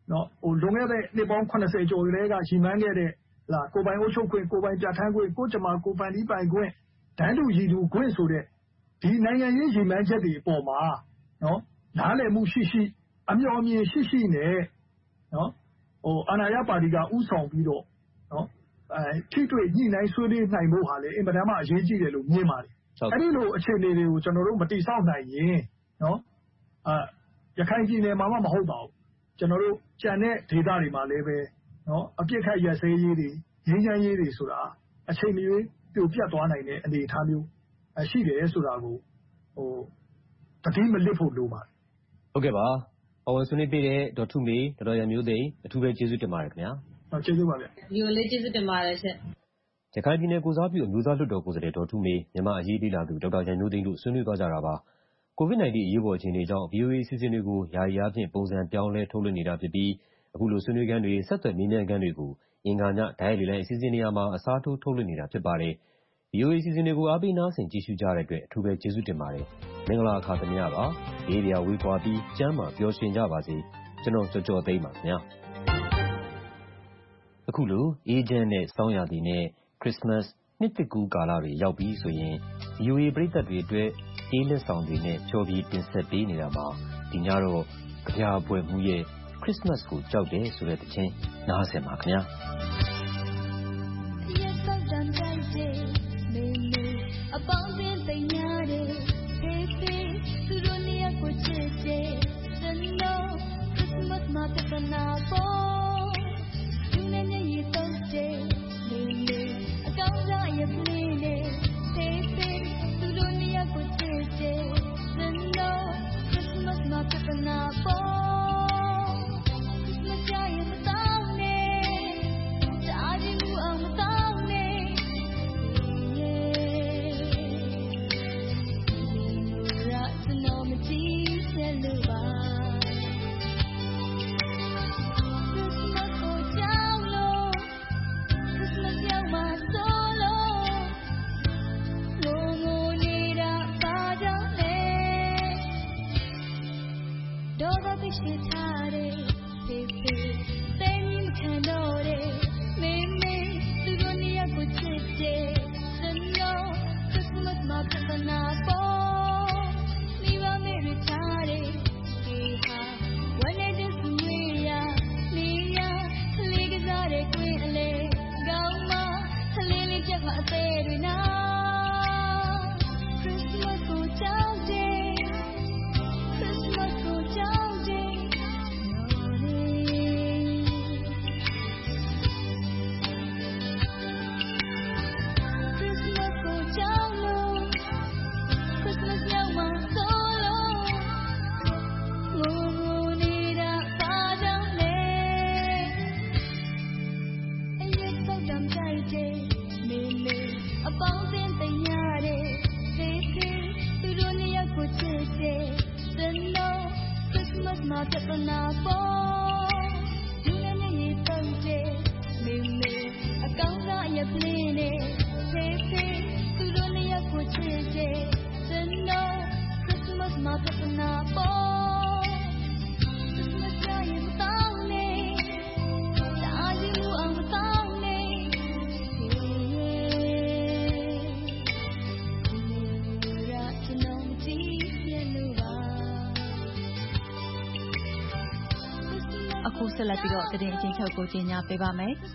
လွန်ခဲ့တဲ့နှစ်ပေါင်း80ကျော်ကတည်းကရည်မှန်းခဲ့တဲ့ကိုယ်ပိုင်အုပ်ချုပ်ခွင့်ကိုယ်ပိုင်ပြဋ္ဌာန်းခွင့်ကိုယ့်ကြမ္မာကိုယ်ဖန်တီးပိုင်ခွင့်တန်းတူရည်တူခွင့်ဆိုတဲ့ဒီနိုင်ငံရေးရည်မှန်းချက်တွေအပေါ်မှာနားလည်မှုရှိအမျှော်အမြင်ရှိနဲ့အာဏာရပါတီကဥဆောင်ပြီးတော့ထိတွေ့ညှိနှိုင်းဆွေးနွေးနိုင်ဖို့ဟာလည်းအင်မတန်မှအရေးကြီးတယ်လို့မြင်ပါတယ်။အဲဒီလိုအခြေအနေတွေကိုကျွန်တော်တို့မတည်ဆောက်နိုင်ရင်ရခိုင်ပြည်နယ်မှာမှမဟုတ်ပါဘူး။ကျွန်တော်တို့ကြံတဲ့ဒေသတွေမှာလည်းပဲအပြစ်ခတ်ရစဲရေးတွေငြိမ်းချမ်းရေးတွေဆိုတာအချိန်မရွေးပြိုပြတ်သွားနိုင်တဲ့အနေအထားမျိုးရှိတယ်ဆိုတာကိုတတိမလစ်ဖို့လိုပါတယ်။ဟုတ်ကဲ့ပါ။ဝင်ဆွေးနွေးပေးတဲ့ဒေါ်ထုမေဒေါက်တာရန်မျိုးသိန်းအထူးပဲကျေးဇူးတင်ပါတယ်ခင်ဗျာ။ကျေးဇူးပါဗျာ။ဒီလိုလေးကျေးဇူးတင်ပါတယ်ရှင့်။ရခိုင်ပြည်နယ်ကိုစားပြုအမျိုးသားလွှတ်တော်ကိုယ်စားလှယ်ဒေါ်ထုမေမြန်မာအရေးလေ့လာသူဒေါက်တာရန်မျိုးသိန်းတို့ဆွေးနွေးသွားကြတာပါ။ COVID-19 အရေးပေါ်အခြေအနေကြောင့် VOA အစီအစဉ်တွေကိုယာယီအားဖြင့်ပုံစံပြောင်းလဲထုတ်လွှင့်နေတာဖြစ်ပြီးအခုလိုဆွေးနွေးခန်းတွေဆက်သွယ်မေးမြန်းခန်းတွေကိုအင်္ဂါညဒိုင်းလေလိုင်းအစီအစဉ်တွေမှာအစားထိုးထုတ်လွှင့်နေတာဖြစ်ပါတယ်။ VOA အစီအစဉ်တွေကိုအားပေးနားဆင်ကြည့်ရှုကြတဲ့အတွက်အထူးပဲကျေးဇူးတင်ပါတယ်။မင်္ဂလာအခါသမယပါ။ဘေးရာဝေးကွာပြီးကျမ်းမာပျော်ရွှင်ကြပါစေ။ကျွန်တော်ကြော်သိမ်းပါခင်ဗျာ။အခုလိုအေဂျင့်နဲ့စောင်းရာသီနဲ့ခရစ်စမတ်နှစ်သစ်ကူးကာလတွေရောက်ပြီးဆိုရင် VOA ပရိသတ်တွေအတွက်အေးလက်ဆောင်တွေနဲ့ဖျော်ဖြေတင်ဆက်ပေးနေတာမှာဒီညတော့ကြပြပွဲမှုရဲ့ခရစ်စမတ်ကိုကြောက်တယ်ဆိုတဲ့သချင်းနားဆင်ပါခင်ဗျာအပေါင်းအသင်းသိညာတယ်ဖေးဖေးသူတို့နေရာကိုချစ်တယ်စနိုးခရစ်စမတ်မှာတကနာပေါ်သူနဲ့နေရတော့တယ်လေလေအကောင်းစားရပလေးနဲ့ဖေးဖေးသူတို့နေရာကိုချစ်တယ်စနိုးခရစ်စမတ်မှာတကနာပေါ်ခရစ်စမတ်ကြရမတောင်းနဲ့တားကြည့်မှုအောင်မတောင်းနဲ့ရှိထားတယ်ဖေးဖေးသိမ်းမခံတော့တယ်မေမေသူတို့နေရာကိုချစ်တယ်စနိုးခရစ်စမတ်မှာပြဿနာပေါ်မိဘမေရထားတယ်ဒီဟာဝမ်းနေတဲ့သူတွေရနေရလေးကစားတဲ့ကွင်းအလေကောင်းမခလေးလေးပြတ်မှာအသေးတွေနာခရစ်စမတ်ကိုကြောက်တယ်ခရစ်စမတ်ကိုကြောက်ပြဿနာပေါ်သူနဲ့နေရတော့တယ်မေမေအကောင်းစားရပလေးနဲ့ဖေးဖေးသူတို့နေရာကိုချစ်တယ်စနိုးခရစ်စမတ်မှာပြဿနာပေါ်ခရစ်စမတ်ကြရင်တောင်းနေတားကြည့်မှုအောင်တောင်းနေရာကျွန်တော်မကြည့်ရလို့ပါအခုဆက်လက်ပြီးတော့သတင်းအချင်းချုပ်ကိုကြီးညာပေးပါမယ်။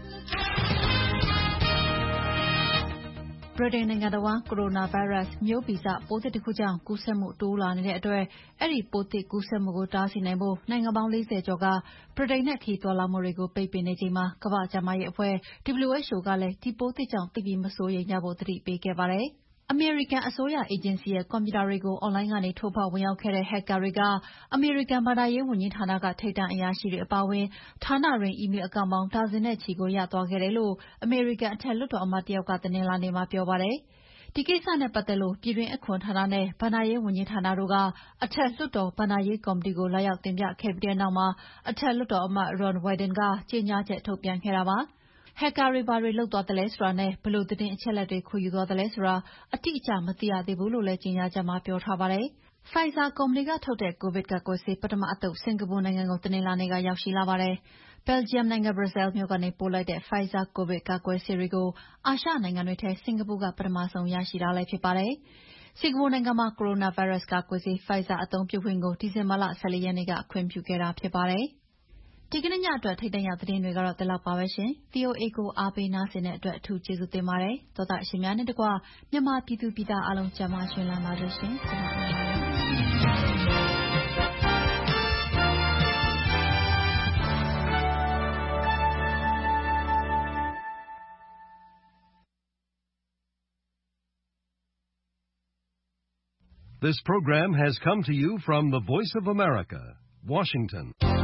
ဗြိတိန်နိုင်ငံတော်ကိုရိုနာဗိုင်းရပ်စ်မျိုးဗီဇပိုးသစ်တစ်ခုကြောင့်ကူးစက်မှုတိုးလာနေတဲ့အတွက်အဲ့ဒီပိုးသစ်ကူးစက်မှုကိုတားဆီးနိုင်ဖို့နိုင်ငံပေါင်း40ကျော်ကဗြိတိန်နဲ့ခရီးသွားလာမှုတွေကိုပိတ်ပင်နေချိန်မှာကမ္ဘာ့ကျန်းမာရေးအဖွဲ့ WHO ကလည်းဒီပိုးသစ်ကြောင့်သိပြီးမစိုးရိမ်ကြဖို့သတိပေးခဲ့ပါတယ်။အမေရိကန်အစိုးရအေဂျင်စီရဲ့ကွန်ပျူတာတွေကိုအွန်လိုင်းကနေထိုးဖောက်ဝင်ရောက်ခဲ့တဲ့ဟက်ကာတွေကအမေရိကန်ဘဏ္ဍာရေးဝန်ကြီးဌာနကထိပ်တန်းအရာရှိတွေအပါအဝင်ဌာနတွင်းအီးမေးလ်အကောင့်ပေါင်းဒါဇင်နဲ့ချီကိုရသွားခဲ့တယ်လို့အမေရိကန်အထက်လွှတ်တော်အမတ်တယောက်ကတနင်္လာနေ့မှာပြောပါတယ်။ဒီကိစ္စနဲ့ပတ်သက်လို့ပြည်တွင်းအခွန်ဌာနနဲ့ဘဏ္ဍာရေးဝန်ကြီးဌာနတို့ကအထက်လွှတ်တော်ဘဏ္ဍာရေးကော်မတီကိုလာရောက်တင်ပြခဲ့ပြီးတဲ့နောက်မှာအထက်လွှတ်တော်အမတ် Ron Wyden ကကြေညာချက်ထုတ်ပြန်ခဲ့တာပါ။ဟက်ကာတွေဘာတွေလုပ်သွားသလဲဆိုတာနဲ့ဘယ်လိုသတင်းအချက်အလက်တွေခိုးယူသွားသလဲဆိုတာအတိအကျမသိရသေးဘူးလို့လည်းကြေညာချက်မှာပြောထားပါတယ်။ Pfizer ကုမ္ပဏီကထုတ်တဲ့ကိုဗစ်ကာကွယ်ဆေးပထမအသုတ်စင်ကာပူနိုင်ငံကိုတနင်္လာနေ့ကရောက်ရှိလာပါတယ်။ ဘယ်လ်ဂျီယံနိုင်ငံဘရပ်ဆဲလ်မြို့ကနေပို့လိုက်တဲ့ Pfizer ကိုဗစ်ကာကွယ်ဆေးတွေကိုအာရှနိုင်ငံတွေထဲစင်ကာပူကပထမဆုံးရရှိတာလည်းဖြစ်ပါတယ်။စင်ကာပူနိုင်ငံမှာကိုရိုနာဗိုင်းရပ်စ်ကာကွယ်ဆေး Pfizer အသုံးပြုခွင့်ကိုဒီဇင်ဘာလ 14 ရက်နေ့ကခွင့်ပြုခဲ့တာဖြစ်ပါတယ်။ဒီကနေ့ညအတွက်ထိပ်တန်းရောက်သတင်းတွေကတော့ဒီလောက်ပါပဲရှင်။ VOA ကိုအားပေးနားဆင်တဲ့အတွက်အထူးကျေးဇူးတင်ပါတယ်။သောတာရှင်များနဲ့တကွမြန်မာပြည်သူပြည်သားအားလုံးကျန်းမာရှင်လန်းပါစေရှင်။ This program has come to you from the Voice of America, Washington.